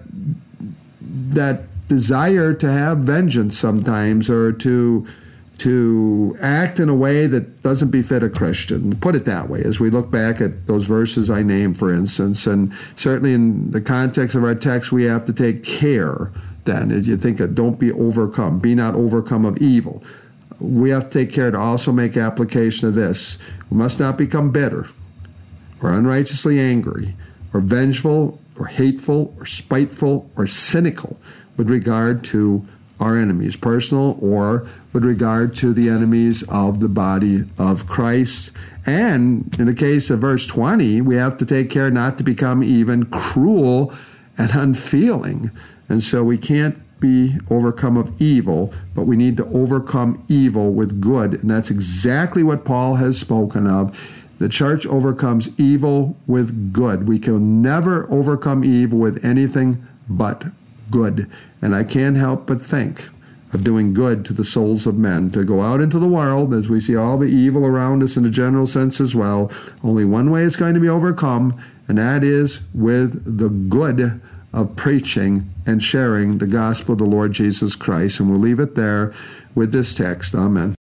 Speaker 1: desire to have vengeance sometimes, or to act in a way that doesn't befit a Christian. Put it that way, as we look back at those verses I named, for instance. And certainly in the context of our text, we have to take care then. As you think of, don't be overcome. Be not overcome of evil. We have to take care to also make application of this. We must not become bitter, or unrighteously angry, or vengeful, or hateful, or spiteful, or cynical with regard to our enemies, personal or with regard to the enemies of the body of Christ. And in the case of verse 20, we have to take care not to become even cruel and unfeeling. And so we can't be overcome of evil, but we need to overcome evil with good. And that's exactly what Paul has spoken of. The church overcomes evil with good. We can never overcome evil with anything but good. And I can't help but think of doing good to the souls of men, to go out into the world as we see all the evil around us in a general sense as well. Only one way it's going to be overcome, and that is with the good of preaching and sharing the gospel of the Lord Jesus Christ. And we'll leave it there with this text. Amen.